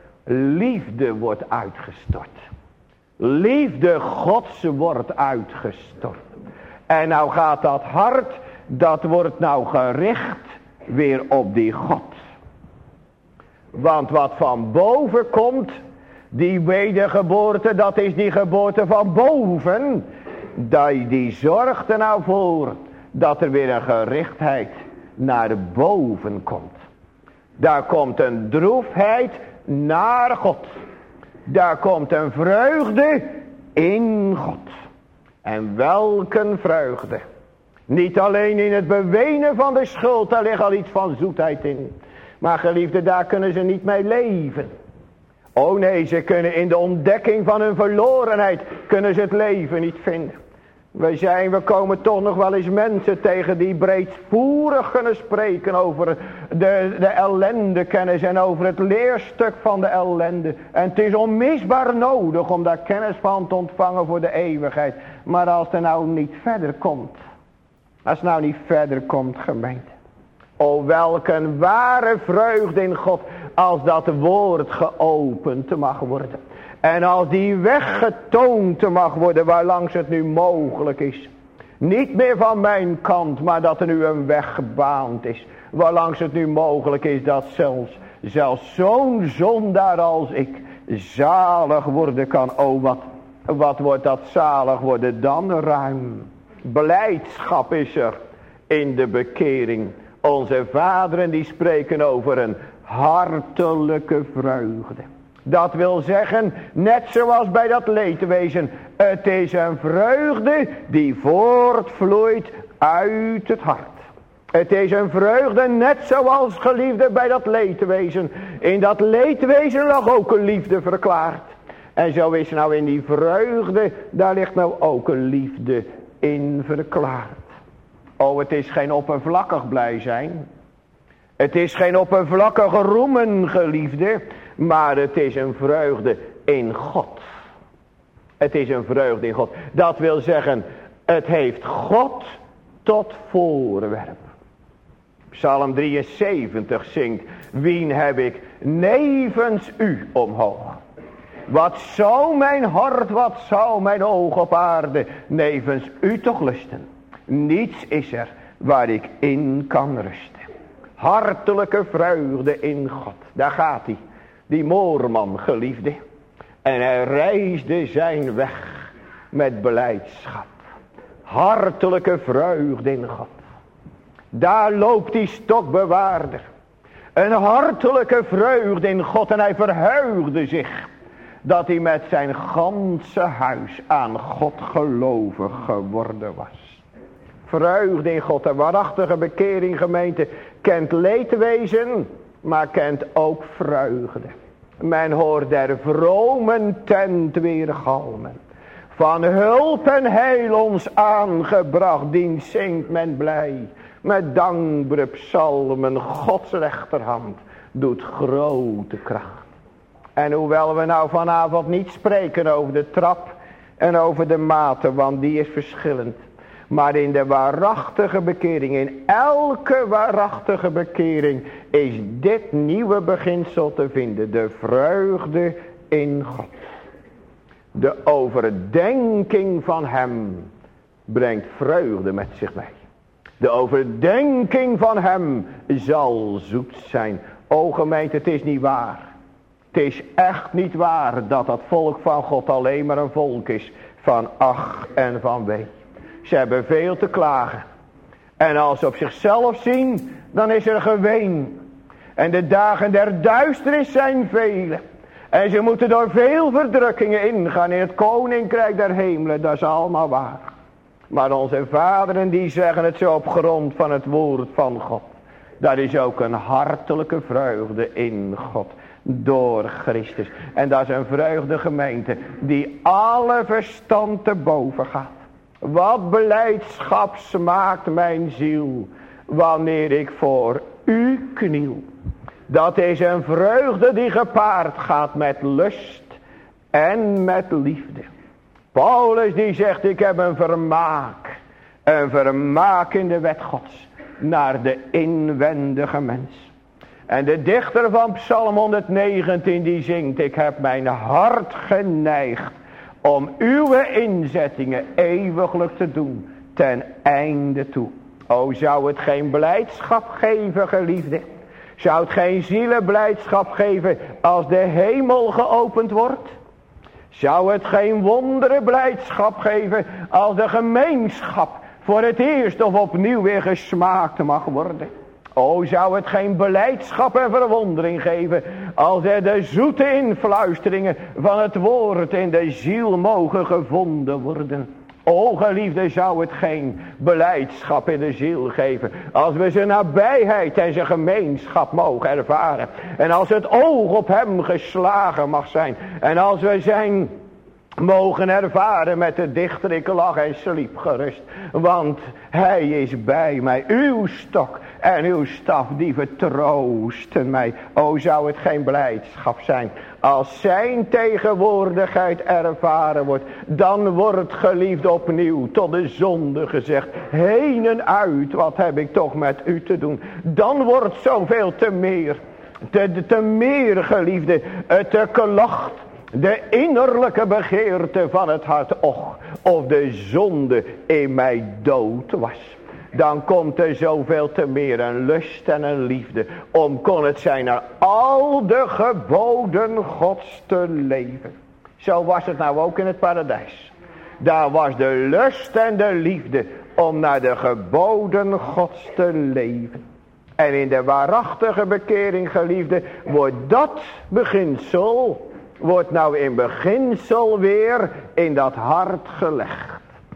liefde wordt uitgestort. Liefde Gods wordt uitgestort. En nou gaat dat hart, dat wordt nou gericht weer op die God. Want wat van boven komt, die wedergeboorte, dat is die geboorte van boven. Die zorgt er nou voor dat er weer een gerichtheid naar boven komt. Daar komt een droefheid naar God. Daar komt een vreugde in God. En welk een vreugde. Niet alleen in het bewenen van de schuld, daar ligt al iets van zoetheid in. Maar geliefde, daar kunnen ze niet mee leven. Oh nee, ze kunnen in de ontdekking van hun verlorenheid, kunnen ze het leven niet vinden. We komen toch nog wel eens mensen tegen die breedvoerig kunnen spreken over de ellendekennis en over het leerstuk van de ellende. En het is onmisbaar nodig om daar kennis van te ontvangen voor de eeuwigheid. Maar als het nou niet verder komt, als het nou niet verder komt, gemeente. O, welk een ware vreugde in God als dat woord geopend mag worden. En als die weg getoond mag worden waarlangs het nu mogelijk is. Niet meer van mijn kant, maar dat er nu een weg gebaand is. Waarlangs het nu mogelijk is dat zelfs zo'n zondaar als ik zalig worden kan. Oh, wat wordt dat zalig worden dan ruim. Blijdschap is er in de bekering. Onze vaderen die spreken over een hartelijke vreugde. Dat wil zeggen, net zoals bij dat leedwezen. Het is een vreugde die voortvloeit uit het hart. Het is een vreugde net zoals geliefde bij dat leedwezen. In dat leedwezen lag ook een liefde verklaard. En zo is nou in die vreugde, daar ligt nou ook een liefde in verklaard. Oh, het is geen oppervlakkig blij zijn. Het is geen oppervlakkig roemen, geliefde. Maar het is een vreugde in God. Het is een vreugde in God. Dat wil zeggen, het heeft God tot voorwerp. Psalm 73 zingt, wien heb ik nevens u omhoog. Wat zou mijn hart, wat zou mijn oog op aarde nevens u toch lusten. Niets is er waar ik in kan rusten. Hartelijke vreugde in God. Daar gaat hij. Die moorman, geliefde. En hij reisde zijn weg met belijdschap. Hartelijke vreugde in God. Daar loopt die stokbewaarder. Een hartelijke vreugde in God. En hij verheugde zich dat hij met zijn ganse huis aan God gelovig geworden was. Vreugde in God. Een waarachtige bekering, gemeente, kent leedwezen, maar kent ook vreugde. Men hoort der vromen tent weergalmen. Van hulp en heil ons aangebracht, dien zingt men blij. Met dankbare psalmen, Gods rechterhand doet grote kracht. En hoewel we nou vanavond niet spreken over de trap en over de maten, want die is verschillend. Maar in de waarachtige bekering, in elke waarachtige bekering, is dit nieuwe beginsel te vinden. De vreugde in God. De overdenking van hem brengt vreugde met zich mee. De overdenking van hem zal zoet zijn. O gemeente, het is niet waar. Het is echt niet waar dat dat volk van God alleen maar een volk is van ach en van wee. Ze hebben veel te klagen. En als ze op zichzelf zien, dan is er geween. En de dagen der duisternis zijn vele. En ze moeten door veel verdrukkingen ingaan in het koninkrijk der hemelen. Dat is allemaal waar. Maar onze vaderen die zeggen het zo op grond van het woord van God. Dat is ook een hartelijke vreugde in God. Door Christus. En dat is een vreugde, gemeente, die alle verstand te boven gaat. Wat blijdschap smaakt mijn ziel, wanneer ik voor u kniel. Dat is een vreugde die gepaard gaat met lust en met liefde. Paulus die zegt, ik heb een vermaak in de wet Gods, naar de inwendige mens. En de dichter van Psalm 119 die zingt, ik heb mijn hart geneigd om uw inzettingen eeuwiglijk te doen, ten einde toe. O, zou het geen blijdschap geven, geliefde? Zou het geen zielenblijdschap geven als de hemel geopend wordt? Zou het geen wondere blijdschap geven als de gemeenschap voor het eerst of opnieuw weer gesmaakt mag worden? O, zou het geen blijdschap en verwondering geven als er de zoete influisteringen van het woord in de ziel mogen gevonden worden? O, geliefde, zou het geen blijdschap in de ziel geven als we zijn nabijheid en zijn gemeenschap mogen ervaren. En als het oog op hem geslagen mag zijn. En als we zijn mogen ervaren met de dichter, ik lag en sliep gerust. Want hij is bij mij, uw stok en uw staf die vertroosten mij. O, zou het geen blijdschap zijn als zijn tegenwoordigheid ervaren wordt. Dan wordt geliefd opnieuw tot de zonde gezegd. Heen en uit, wat heb ik toch met u te doen. Dan wordt zoveel te meer. Te meer, geliefde, te klacht. De innerlijke begeerte van het hart. Och, of de zonde in mij dood was. Dan komt er zoveel te meer een lust en een liefde. Om kon het zijn naar al de geboden Gods te leven. Zo was het nou ook in het paradijs. Daar was de lust en de liefde om naar de geboden Gods te leven. En in de waarachtige bekering, geliefde, wordt dat beginsel, wordt nou in beginsel weer in dat hart gelegd.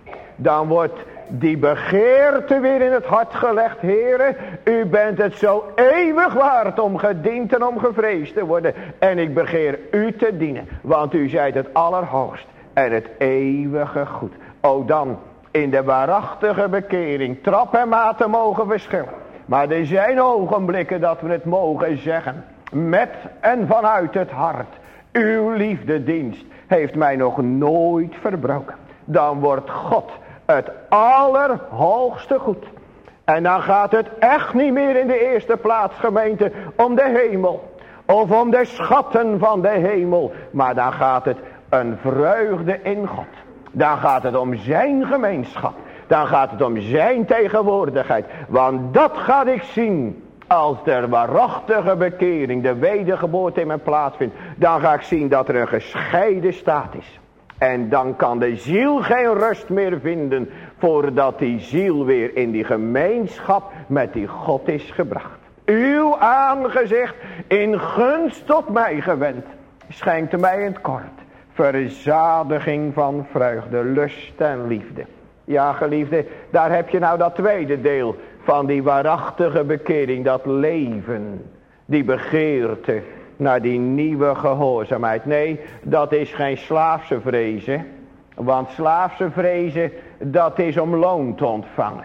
Dan wordt die begeerte weer in het hart gelegd. Heere, u bent het zo eeuwig waard om gediend en om gevreesd te worden. En ik begeer u te dienen. Want u zijt het allerhoogst en het eeuwige goed. O, dan in de waarachtige bekering trap en maten mogen verschillen. Maar er zijn ogenblikken dat we het mogen zeggen. Met en vanuit het hart. Uw liefdedienst heeft mij nog nooit verbroken. Dan wordt God het allerhoogste goed. En dan gaat het echt niet meer in de eerste plaats, gemeente, om de hemel. Of om de schatten van de hemel. Maar dan gaat het een vreugde in God. Dan gaat het om zijn gemeenschap. Dan gaat het om zijn tegenwoordigheid. Want dat ga ik zien. Als er waarachtige bekering, de wedergeboorte in mijn plaats vindt. Dan ga ik zien dat er een gescheiden staat is. En dan kan de ziel geen rust meer vinden. Voordat die ziel weer in die gemeenschap met die God is gebracht. Uw aangezicht in gunst tot mij gewend. Schenkt mij in het kort verzadiging van vreugde, lust en liefde. Ja, geliefde, daar heb je nou dat tweede deel van die waarachtige bekering, dat leven, die begeerte naar die nieuwe gehoorzaamheid. Nee, dat is geen slaafse vrezen, want slaafse vrezen, dat is om loon te ontvangen.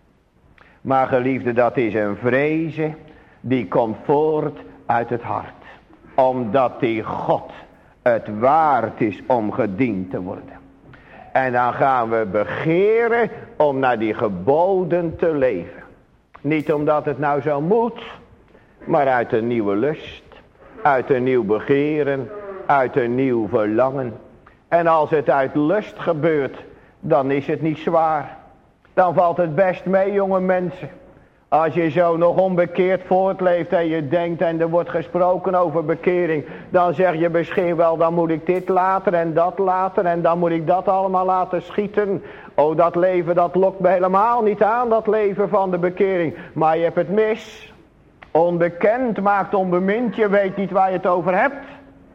Maar geliefde, dat is een vrezen die komt voort uit het hart, omdat die God het waard is om gediend te worden. En dan gaan we begeren om naar die geboden te leven. Niet omdat het nou zo moet, maar uit een nieuwe lust, uit een nieuw begeren, uit een nieuw verlangen. En als het uit lust gebeurt, dan is het niet zwaar. Dan valt het best mee, jonge mensen. Als je zo nog onbekeerd voortleeft en je denkt en er wordt gesproken over bekering, dan zeg je misschien wel, dan moet ik dit later en dat later en dan moet ik dat allemaal laten schieten. Oh, dat leven, dat lokt me helemaal niet aan, dat leven van de bekering. Maar je hebt het mis. Onbekend maakt onbemind, je weet niet waar je het over hebt.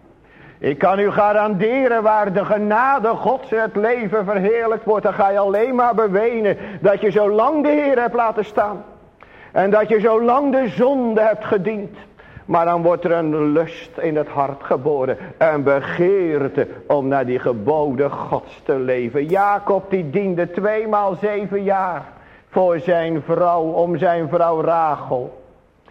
Ik kan u garanderen, waar de genade Gods in het leven verheerlijkt wordt, dan ga je alleen maar bewenen dat je zo lang de Heer hebt laten staan. En dat je zo lang de zonde hebt gediend. Maar dan wordt er een lust in het hart geboren. Een begeerte om naar die geboden Gods te leven. Jacob die diende 2 maal 7 jaar voor zijn vrouw, om zijn vrouw Rachel.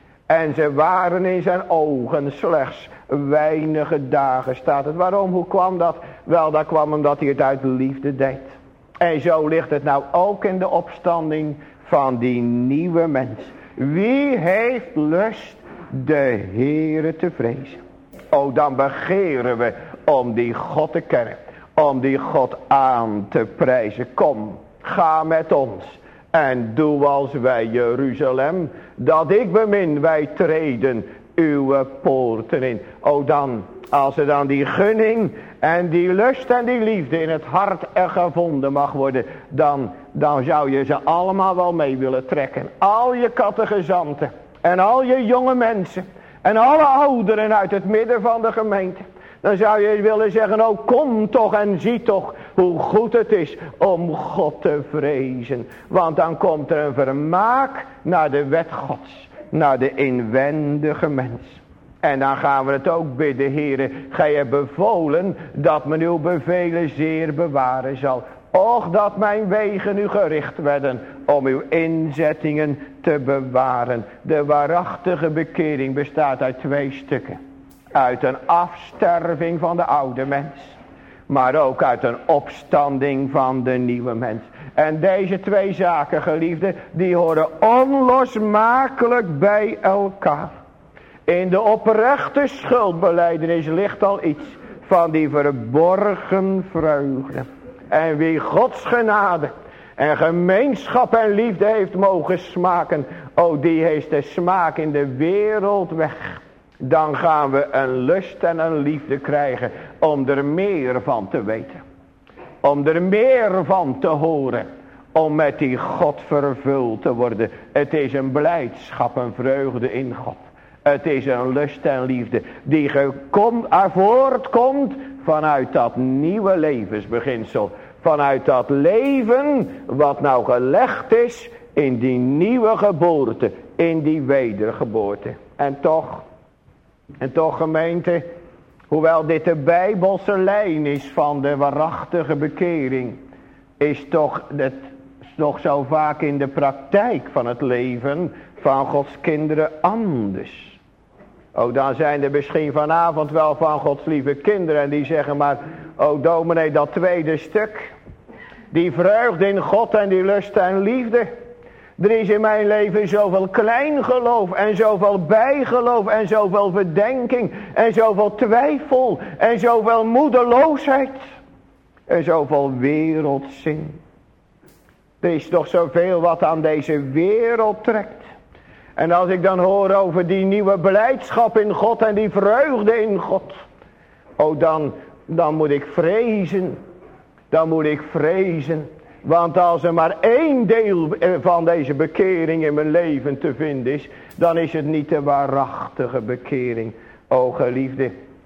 En ze waren in zijn ogen slechts weinige dagen, staat het. Waarom? Hoe kwam dat? Wel, dat kwam omdat hij het uit liefde deed. En zo ligt het nou ook in de opstanding van die nieuwe mens. Wie heeft lust de Heere te vrezen? Oh, dan begeren we om die God te kennen. Om die God aan te prijzen. Kom, ga met ons. En doe als wij, Jeruzalem, dat ik bemin, wij treden uw poorten in. Oh, dan, als er dan die gunning en die lust en die liefde in het hart er gevonden mag worden, dan zou je ze allemaal wel mee willen trekken. Al je catechizanten en al je jonge mensen en alle ouderen uit het midden van de gemeente. Dan zou je willen zeggen, oh, kom toch en zie toch hoe goed het is om God te vrezen. Want dan komt er een vermaak naar de wet Gods, naar de inwendige mens. En dan gaan we het ook bidden, Heere, gij hebt bevolen dat men uw bevelen zeer bewaren zal. Och, dat mijn wegen u gericht werden om uw inzettingen te bewaren. De waarachtige bekering bestaat uit 2 stukken. Uit een afsterving van de oude mens, maar ook uit een opstanding van de nieuwe mens. En deze 2 zaken, geliefden, die horen onlosmakelijk bij elkaar. In de oprechte schuldbelijdenis ligt al iets van die verborgen vreugde. En wie Gods genade en gemeenschap en liefde heeft mogen smaken, oh, die heeft de smaak in de wereld weg. Dan gaan we een lust en een liefde krijgen om er meer van te weten. Om er meer van te horen. Om met die God vervuld te worden. Het is een blijdschap, een vreugde in God. Het is een lust en liefde die voortkomt vanuit dat nieuwe levensbeginsel. Vanuit dat leven wat nou gelegd is in die nieuwe geboorte. In die wedergeboorte. En toch, gemeente, hoewel dit de Bijbelse lijn is van de waarachtige bekering, is toch zo vaak in de praktijk van het leven van Gods kinderen anders. Oh, dan zijn er misschien vanavond wel van Gods lieve kinderen en die zeggen maar, oh dominee, dat tweede stuk, die vreugde in God en die lust en liefde. Er is in mijn leven zoveel kleingeloof en zoveel bijgeloof en zoveel verdenking en zoveel twijfel en zoveel moedeloosheid en zoveel wereldzin. Er is toch zoveel wat aan deze wereld trekt. En als ik dan hoor over die nieuwe blijdschap in God en die vreugde in God, oh dan moet ik vrezen. Dan moet ik vrezen. Want als er maar 1 deel van deze bekering in mijn leven te vinden is, dan is het niet de waarachtige bekering. O geliefde,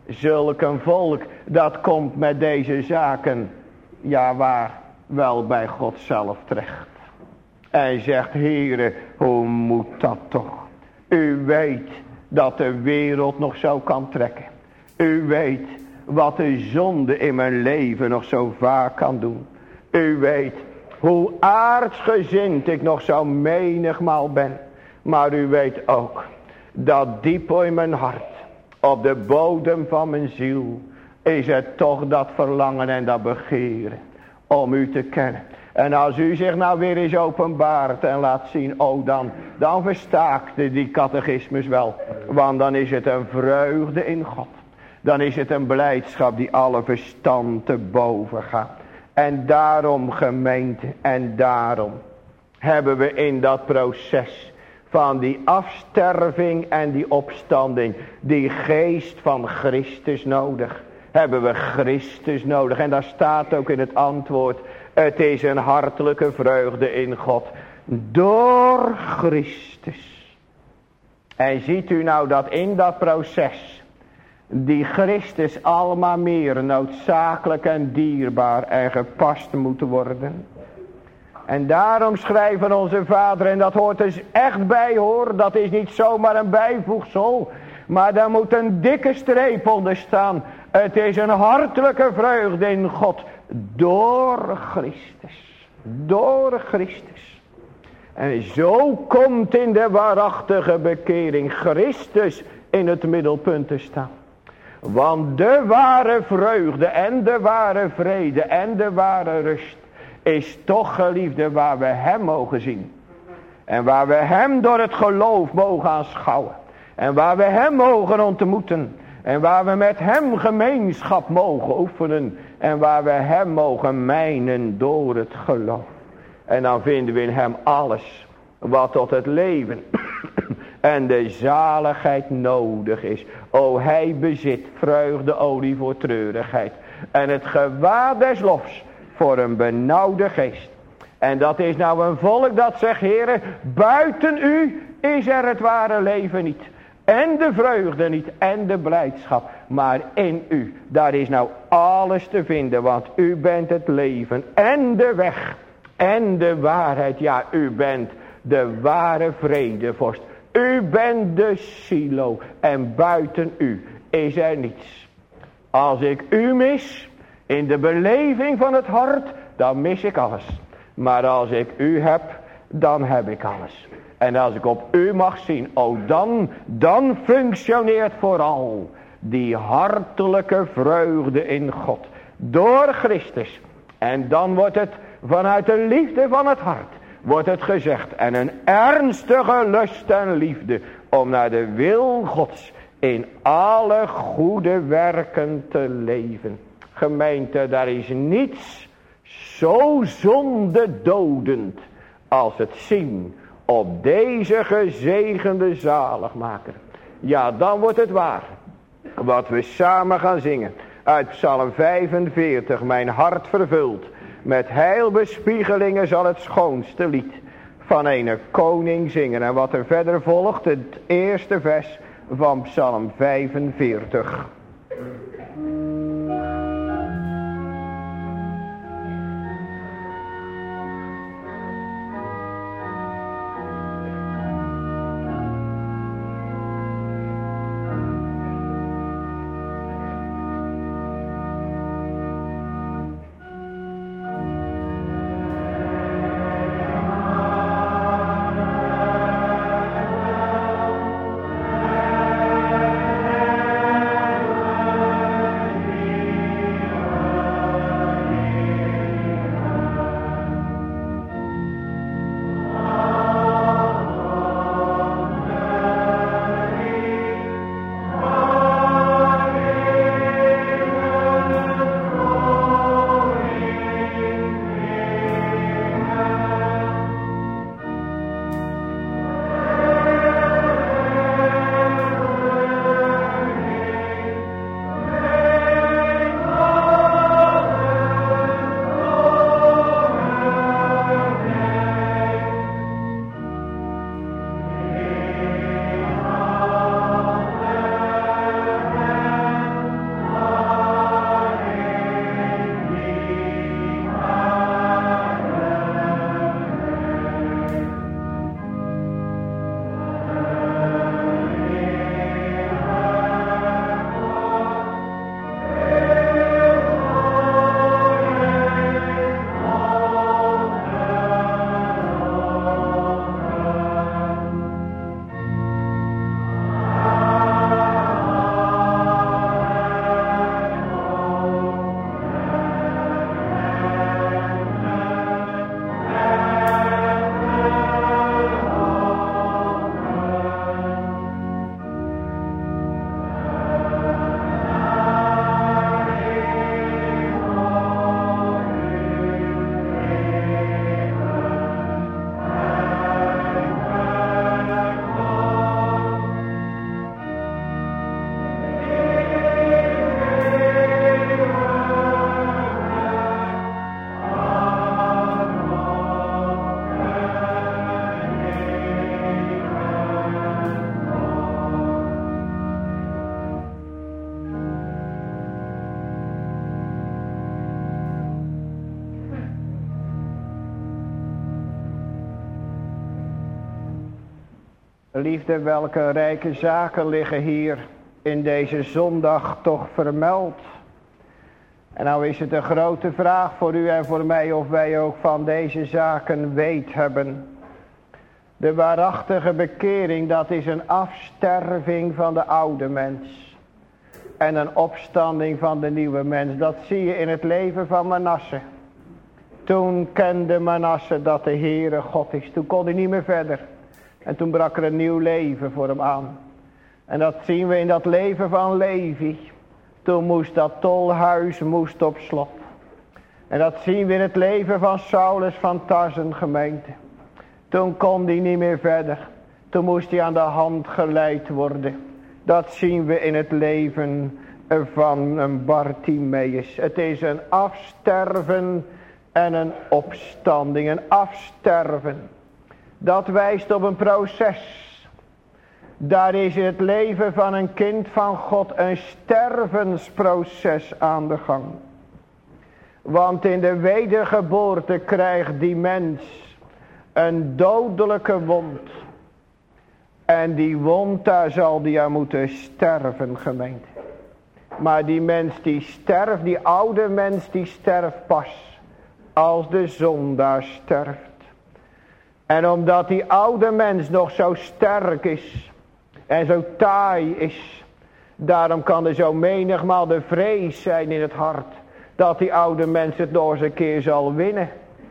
Zulk een volk, dat komt met deze zaken, ja waar, wel bij God zelf terecht. En zegt, Heere, hoe moet dat toch? U weet dat de wereld nog zo kan trekken. U weet wat de zonde in mijn leven nog zo vaak kan doen. U weet hoe aardsgezind ik nog zo menigmaal ben. Maar u weet ook dat diep in mijn hart, op de bodem van mijn ziel, is het toch dat verlangen en dat begeren om u te kennen. En als u zich nou weer eens openbaart en laat zien, oh dan verstaakt die catechismus wel. Want dan is het een vreugde in God. Dan is het een blijdschap die alle verstand te boven gaat. En daarom, gemeente, en daarom hebben we in dat proces van die afsterving en die opstanding, die geest van Christus nodig. Hebben we Christus nodig. En daar staat ook in het antwoord, het is een hartelijke vreugde in God door Christus. En ziet u nou dat in dat proces die Christus allemaal meer noodzakelijk en dierbaar en gepast moet worden. En daarom schrijven onze vader, en dat hoort dus echt bij hoor, dat is niet zomaar een bijvoegsel, maar daar moet een dikke streep onder staan. Het is een hartelijke vreugde in God door Christus. Door Christus. En zo komt in de waarachtige bekering Christus in het middelpunt te staan. Want de ware vreugde en de ware vrede en de ware rust is toch, geliefde, waar we hem mogen zien. En waar we hem door het geloof mogen aanschouwen. En waar we hem mogen ontmoeten. En waar we met hem gemeenschap mogen oefenen. En waar we hem mogen mijnen door het geloof. En dan vinden we in hem alles wat tot het leven en de zaligheid nodig is. O, hij bezit vreugdeolie voor treurigheid. En het gewaad des lofs voor een benauwde geest. En dat is nou een volk dat zegt, Heere, buiten u is er het ware leven niet. En de vreugde niet en de blijdschap. Maar in u, daar is nou alles te vinden. Want u bent het leven en de weg en de waarheid. Ja, u bent de ware vredevorst. U bent de Silo. En buiten u is er niets. Als ik u mis in de beleving van het hart, dan mis ik alles. Maar als ik u heb, dan heb ik alles. En als ik op u mag zien, oh dan functioneert vooral die hartelijke vreugde in God. Door Christus. En dan wordt het vanuit de liefde van het hart, wordt het gezegd. En een ernstige lust en liefde om naar de wil Gods in alle goede werken te leven. Gemeente, daar is niets zo zondedodend als het zien op deze gezegende zaligmaker. Ja, dan wordt het waar. Wat we samen gaan zingen. Uit Psalm 45. Mijn hart vervuld met heilbespiegelingen zal het schoonste lied van een koning zingen. En wat er verder volgt, het eerste vers van Psalm 45. Geliefde, welke rijke zaken liggen hier in deze zondag toch vermeld. En nou is het een grote vraag voor u en voor mij of wij ook van deze zaken weet hebben. De waarachtige bekering, dat is een afsterving van de oude mens. En een opstanding van de nieuwe mens. Dat zie je in het leven van Manasse. Toen kende Manasse dat de Heere God is. Toen kon hij niet meer verder. En toen brak er een nieuw leven voor hem aan. En dat zien we in dat leven van Levi. Toen moest dat tolhuis op slot. En dat zien we in het leven van Saulus van Tarsen, gemeente. Toen kon hij niet meer verder. Toen moest hij aan de hand geleid worden. Dat zien we in het leven van een Bartimeus. Het is een afsterven en een opstanding. Een afsterven. Dat wijst op een proces. Daar is in het leven van een kind van God een stervensproces aan de gang. Want in de wedergeboorte krijgt die mens een dodelijke wond. En die wond, daar zal die aan moeten sterven, gemeente. Maar die mens die sterft, die oude mens die sterft pas als de zondaar sterft. En omdat die oude mens nog zo sterk is en zo taai is, daarom kan er zo menigmaal de vrees zijn in het hart dat die oude mens het nog eens een keer zal winnen.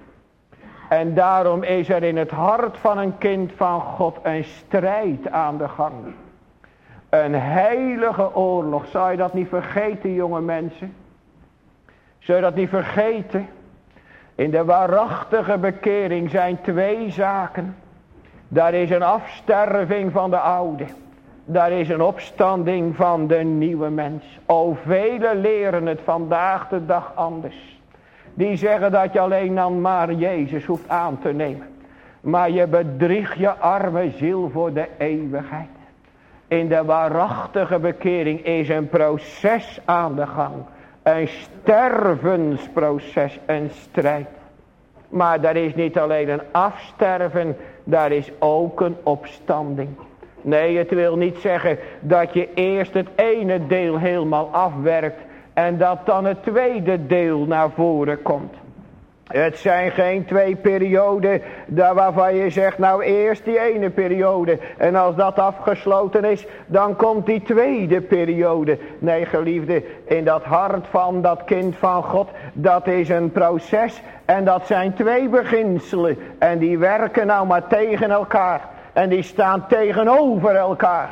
En daarom is er in het hart van een kind van God een strijd aan de gang. Een heilige oorlog. Zou je dat niet vergeten, jonge mensen? Zou je dat niet vergeten? In de waarachtige bekering zijn twee zaken. Daar is een afsterving van de oude. Daar is een opstanding van de nieuwe mens. O, velen leren het vandaag de dag anders. Die zeggen dat je alleen dan maar Jezus hoeft aan te nemen. Maar je bedriegt je arme ziel voor de eeuwigheid. In de waarachtige bekering is een proces aan de gang. Een stervensproces, een strijd. Maar daar is niet alleen een afsterven, daar is ook een opstanding. Nee, het wil niet zeggen dat je eerst het ene deel helemaal afwerkt en dat dan het tweede deel naar voren komt. Het zijn geen twee perioden waarvan je zegt, nou eerst die ene periode. En als dat afgesloten is, dan komt die tweede periode. Nee, geliefde, in dat hart van dat kind van God, dat is een proces. En dat zijn twee beginselen. En die werken nou maar tegen elkaar. En die staan tegenover elkaar.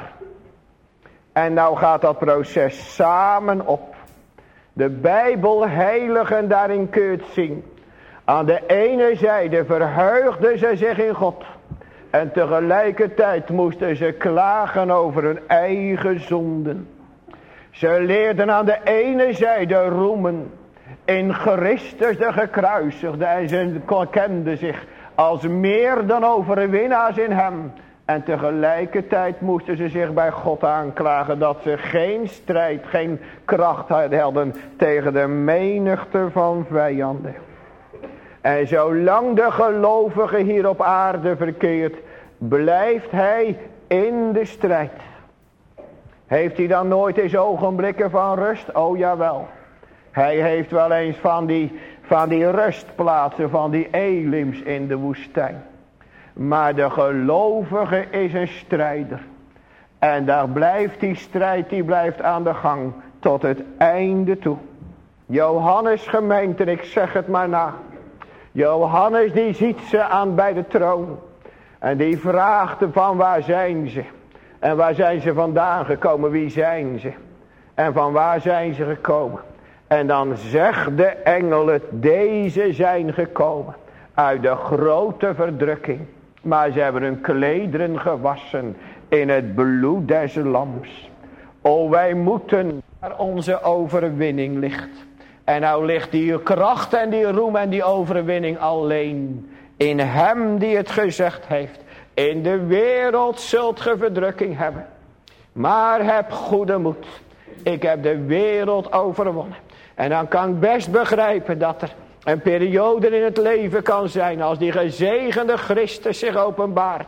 En nou gaat dat proces samen op. De Bijbel heiligen, daarin kun je het zien. Aan de ene zijde verheugden ze zich in God. En tegelijkertijd moesten ze klagen over hun eigen zonden. Ze leerden aan de ene zijde roemen in Christus de gekruisigde. En ze kenden zich als meer dan overwinnaars in hem. En tegelijkertijd moesten ze zich bij God aanklagen dat ze geen strijd, geen kracht hadden tegen de menigte van vijanden. En zolang de gelovige hier op aarde verkeert, blijft hij in de strijd. Heeft hij dan nooit eens ogenblikken van rust? Oh jawel. Hij heeft wel eens van die rustplaatsen, van die Elims in de woestijn. Maar de gelovige is een strijder. En daar blijft die strijd, die blijft aan de gang tot het einde toe. Johannes, gemeente, ik zeg het maar na. Johannes die ziet ze aan bij de troon. En die vraagt van waar zijn ze? En waar zijn ze vandaan gekomen? Wie zijn ze? En van waar zijn ze gekomen? En dan zegt de engel het, deze zijn gekomen uit de grote verdrukking. Maar ze hebben hun klederen gewassen in het bloed des lams. O, wij moeten waar onze overwinning ligt. En nou ligt die kracht en die roem en die overwinning alleen in hem die het gezegd heeft. In de wereld zult ge verdrukking hebben. Maar heb goede moed. Ik heb de wereld overwonnen. En dan kan ik best begrijpen dat er een periode in het leven kan zijn als die gezegende Christus zich openbaart.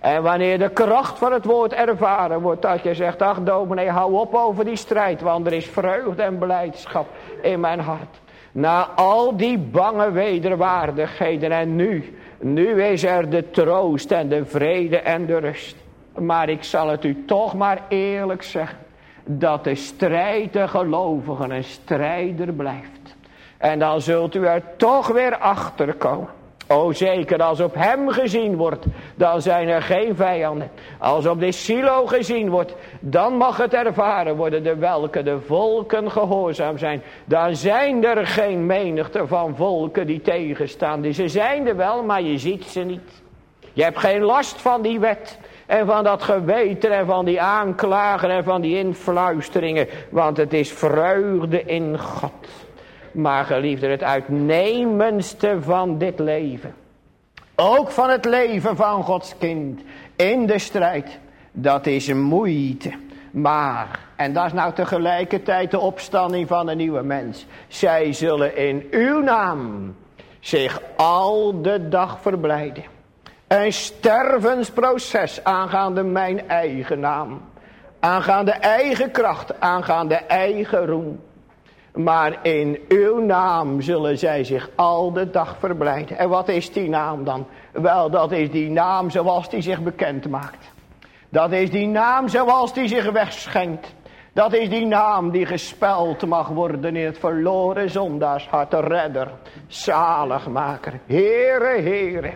En wanneer de kracht van het woord ervaren wordt, dat je zegt, ach dominee, hou op over die strijd, want er is vreugde en blijdschap in mijn hart. Na al die bange wederwaardigheden en nu is er de troost en de vrede en de rust. Maar ik zal het u toch maar eerlijk zeggen, dat de strijd de gelovigen een strijder blijft. En dan zult u er toch weer achter komen. O zeker, als op hem gezien wordt, dan zijn er geen vijanden. Als op de Silo gezien wordt, dan mag het ervaren worden, de welke de volken gehoorzaam zijn. Dan zijn er geen menigte van volken die tegenstaan. Ze zijn er wel, maar je ziet ze niet. Je hebt geen last van die wet en van dat geweten en van die aanklagen en van die influisteringen. Want het is vreugde in God. Maar geliefde, het uitnemendste van dit leven, ook van het leven van Gods kind, in de strijd, dat is moeite. Maar, en dat is nou tegelijkertijd de opstanding van een nieuwe mens. Zij zullen in uw naam zich al de dag verblijden. Een stervensproces aangaande mijn eigen naam. Aangaande eigen kracht, aangaande eigen roem. Maar in uw naam zullen zij zich al de dag verblijden. En wat is die naam dan? Wel, dat is die naam zoals die zich bekend maakt. Dat is die naam zoals die zich wegschenkt. Dat is die naam die gespeld mag worden in het verloren zondaarshart. Redder, zaligmaker, Heere, Heere.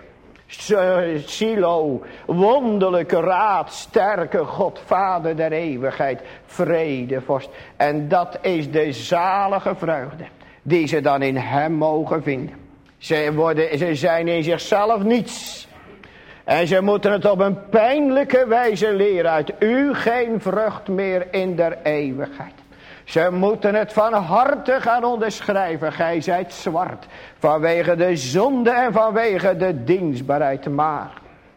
Silo, wonderlijke raad, sterke God, Vader der eeuwigheid, vredevorst. En dat is de zalige vreugde die ze dan in hem mogen vinden. Ze zijn in zichzelf niets. En ze moeten het op een pijnlijke wijze leren, uit u geen vrucht meer in der eeuwigheid. Ze moeten het van harte gaan onderschrijven. Gij zijt zwart vanwege de zonde en vanwege de dienstbaarheid. Maar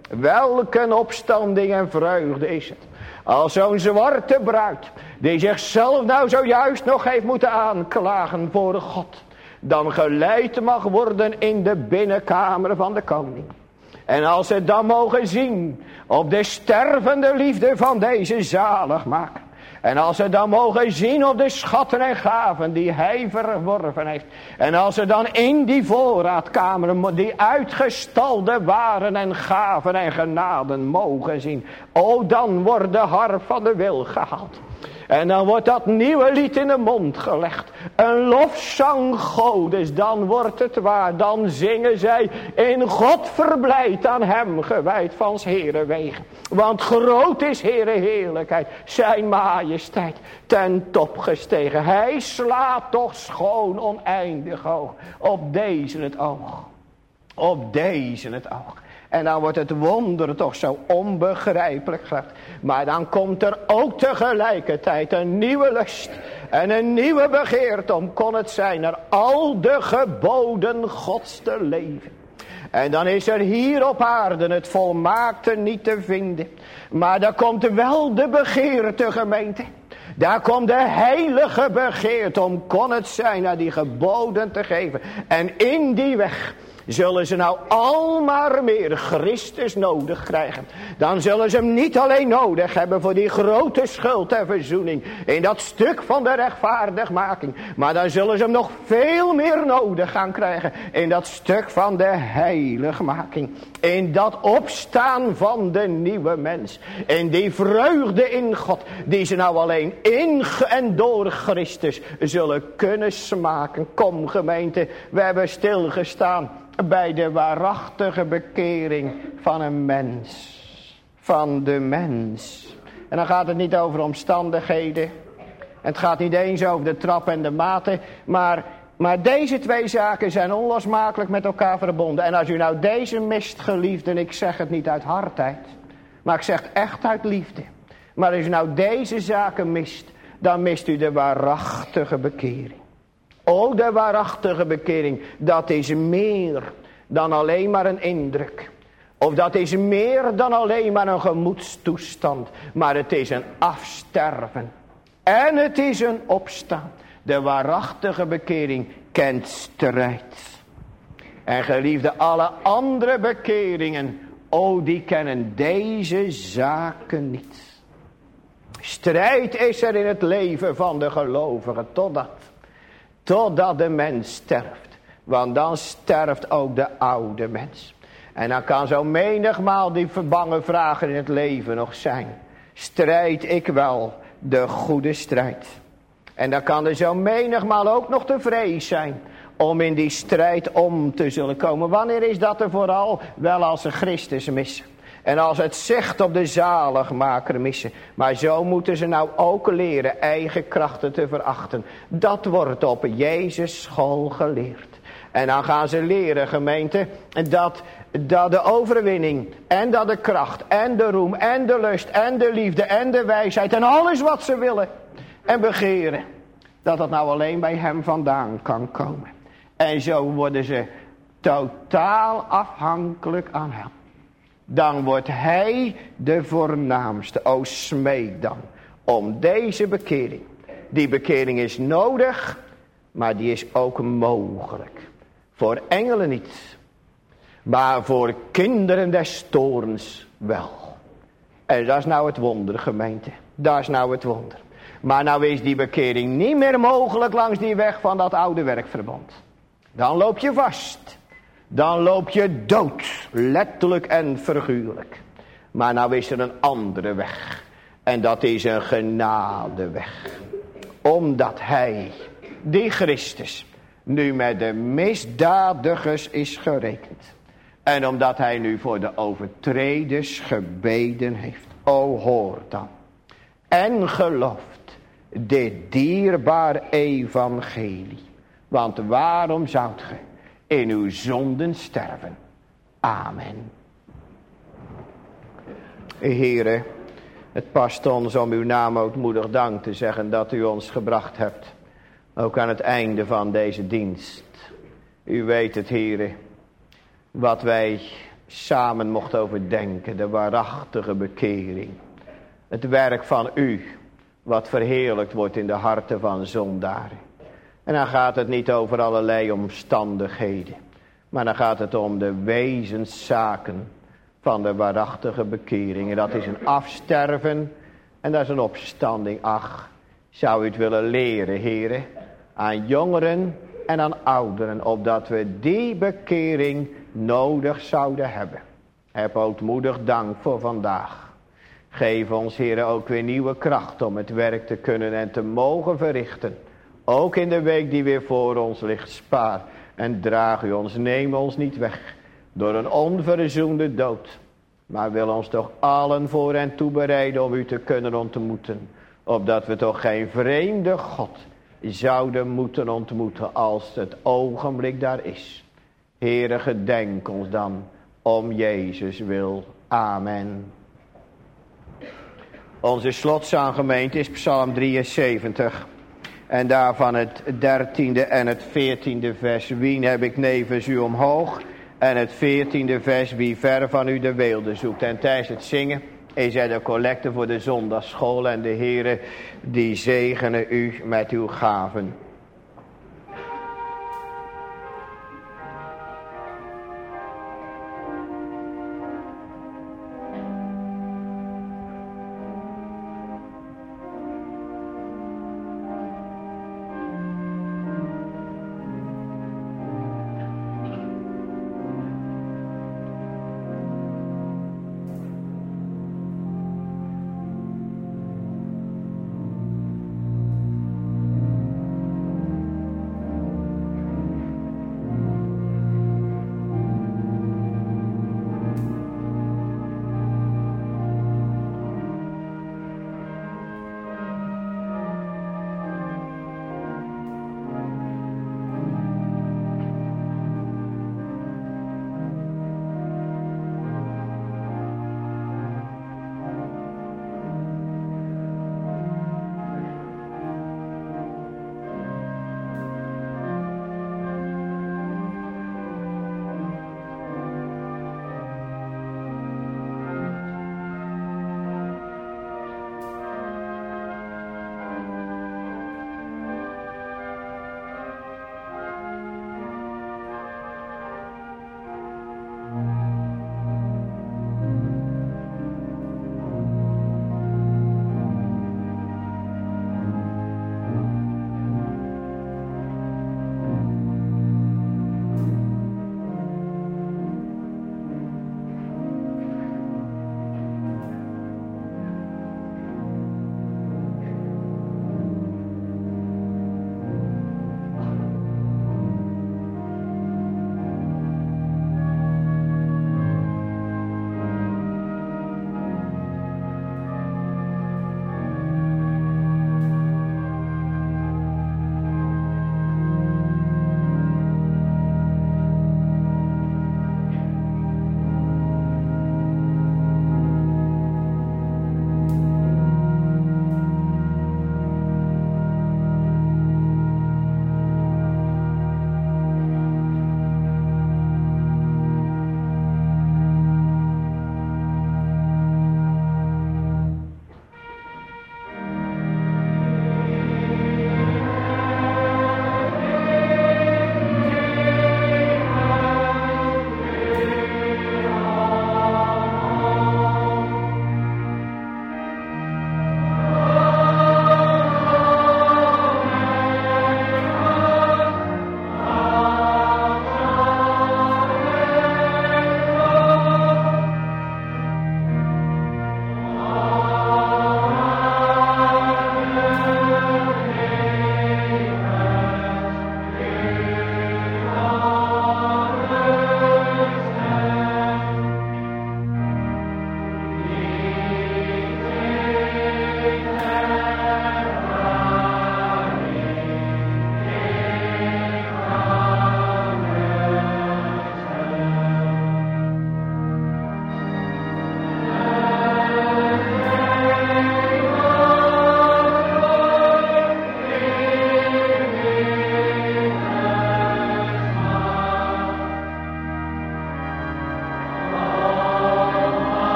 welke opstanding en vreugde is het. Als zo'n zwarte bruid die zichzelf nou zojuist nog heeft moeten aanklagen voor God. Dan geleid mag worden in de binnenkamer van de koning. En als ze dan mogen zien op de stervende liefde van deze zaligmaker. En als ze dan mogen zien op de schatten en gaven die hij verworven heeft. En als ze dan in die voorraadkamer die uitgestalde waren en gaven en genaden mogen zien. O, dan wordt de harp van de wil gehaald. En dan wordt dat nieuwe lied in de mond gelegd. Een lofzang Godes, dan wordt het waar. Dan zingen zij in God verblijd, aan hem gewijd van 's Heeren wegen. Want groot is Heere heerlijkheid, zijn majesteit ten top gestegen. Hij slaat toch schoon oneindig hoog. Op deze het oog. Op deze het oog. En dan wordt het wonder toch zo onbegrijpelijk gebracht. Maar dan komt er ook tegelijkertijd een nieuwe lust. En een nieuwe begeerte om kon het zijn er al de geboden Gods te leven. En dan is er hier op aarde het volmaakte niet te vinden. Maar daar komt wel de begeerte, gemeente. Daar komt de heilige begeerte om kon het zijn naar die geboden te geven. En in die weg zullen ze nou al maar meer Christus nodig krijgen. Dan zullen ze hem niet alleen nodig hebben voor die grote schuld en verzoening. In dat stuk van de rechtvaardigmaking. Maar dan zullen ze hem nog veel meer nodig gaan krijgen. In dat stuk van de heiligmaking. In dat opstaan van de nieuwe mens. In die vreugde in God. Die ze nou alleen in en door Christus zullen kunnen smaken. Kom gemeente, we hebben stilgestaan bij de waarachtige bekering van een mens. Van de mens. En dan gaat het niet over omstandigheden. Het gaat niet eens over de trap en de maten. Maar deze twee zaken zijn onlosmakelijk met elkaar verbonden. En als u nou deze mist, geliefden, ik zeg het niet uit hardheid. Maar ik zeg het echt uit liefde. Maar als u nou deze zaken mist, dan mist u de waarachtige bekering. O, de waarachtige bekering, dat is meer dan alleen maar een indruk. Of dat is meer dan alleen maar een gemoedstoestand. Maar het is een afsterven. En het is een opstaan. De waarachtige bekering kent strijd. En geliefde, alle andere bekeringen O, die kennen deze zaken niet. Strijd is er in het leven van de gelovigen totdat de mens sterft. Want dan sterft ook de oude mens. En dan kan zo menigmaal die verbangen vragen in het leven nog zijn. Strijd ik wel de goede strijd? En dan kan er zo menigmaal ook nog de vrees zijn om in die strijd om te zullen komen. Wanneer is dat er vooral? Wel als ze Christus missen. En als het zicht op de zaligmaker missen. Maar zo moeten ze nou ook leren eigen krachten te verachten. Dat wordt op Jezus school geleerd. En dan gaan ze leren, gemeente, dat de overwinning en dat de kracht en de roem en de lust en de liefde en de wijsheid en alles wat ze willen en begeren, dat het nou alleen bij hem vandaan kan komen. En zo worden ze totaal afhankelijk aan hem. Dan wordt hij de voornaamste. O, smeek dan om deze bekering. Die bekering is nodig, maar die is ook mogelijk. Voor engelen niet, maar voor kinderen des toorns wel. En dat is nou het wonder, gemeente. Dat is nou het wonder. Maar nou is die bekering niet meer mogelijk langs die weg van dat oude werkverband. Dan loop je vast. Dan loop je dood, letterlijk en figuurlijk. Maar nou is er een andere weg. En dat is een genadeweg. Omdat hij, die Christus, nu met de misdadigers is gerekend. En omdat hij nu voor de overtreders gebeden heeft. O, hoor dan. En gelooft dit dierbaar evangelie. Want waarom zoudt ge in uw zonden sterven? Amen. Heere, het past ons om uw naam ootmoedig dank te zeggen dat u ons gebracht hebt. Ook aan het einde van deze dienst. U weet het, Heere, wat wij samen mochten overdenken. De waarachtige bekering. Het werk van u, wat verheerlijkt wordt in de harten van zondaren. En dan gaat het niet over allerlei omstandigheden. Maar dan gaat het om de wezenszaken van de waarachtige bekering. En dat is een afsterven en dat is een opstanding. Ach, zou u het willen leren, heren, aan jongeren en aan ouderen, opdat we die bekering nodig zouden hebben. Heb ootmoedig dank voor vandaag. Geef ons, heren, ook weer nieuwe kracht om het werk te kunnen en te mogen verrichten. Ook in de week die weer voor ons ligt, spaar en draag u ons, neem ons niet weg door een onverzoende dood. Maar wil ons toch allen voor en toe bereiden om u te kunnen ontmoeten. Opdat we toch geen vreemde God zouden moeten ontmoeten als het ogenblik daar is. Heere, gedenk ons dan om Jezus wil. Amen. Onze slotzanggemeente is Psalm 73. En daarvan het 13e en het 14e vers. Wien heb ik nevens u omhoog. En het 14e vers. Wie ver van u de weelde zoekt. En tijdens het zingen is er de collecte voor de zondagsschool. En de Heere die zegene u met uw gaven.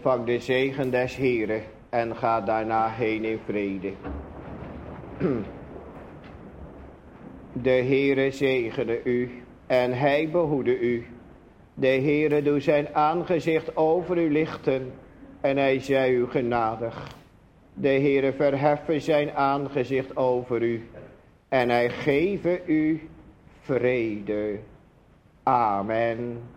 ontvang de zegen des Heren en ga daarna heen in vrede. De Heere zegene u en hij behoede u. De Heere doet zijn aangezicht over u lichten en hij zij u genadig. De Heere verheffen zijn aangezicht over u en hij geven u vrede. Amen.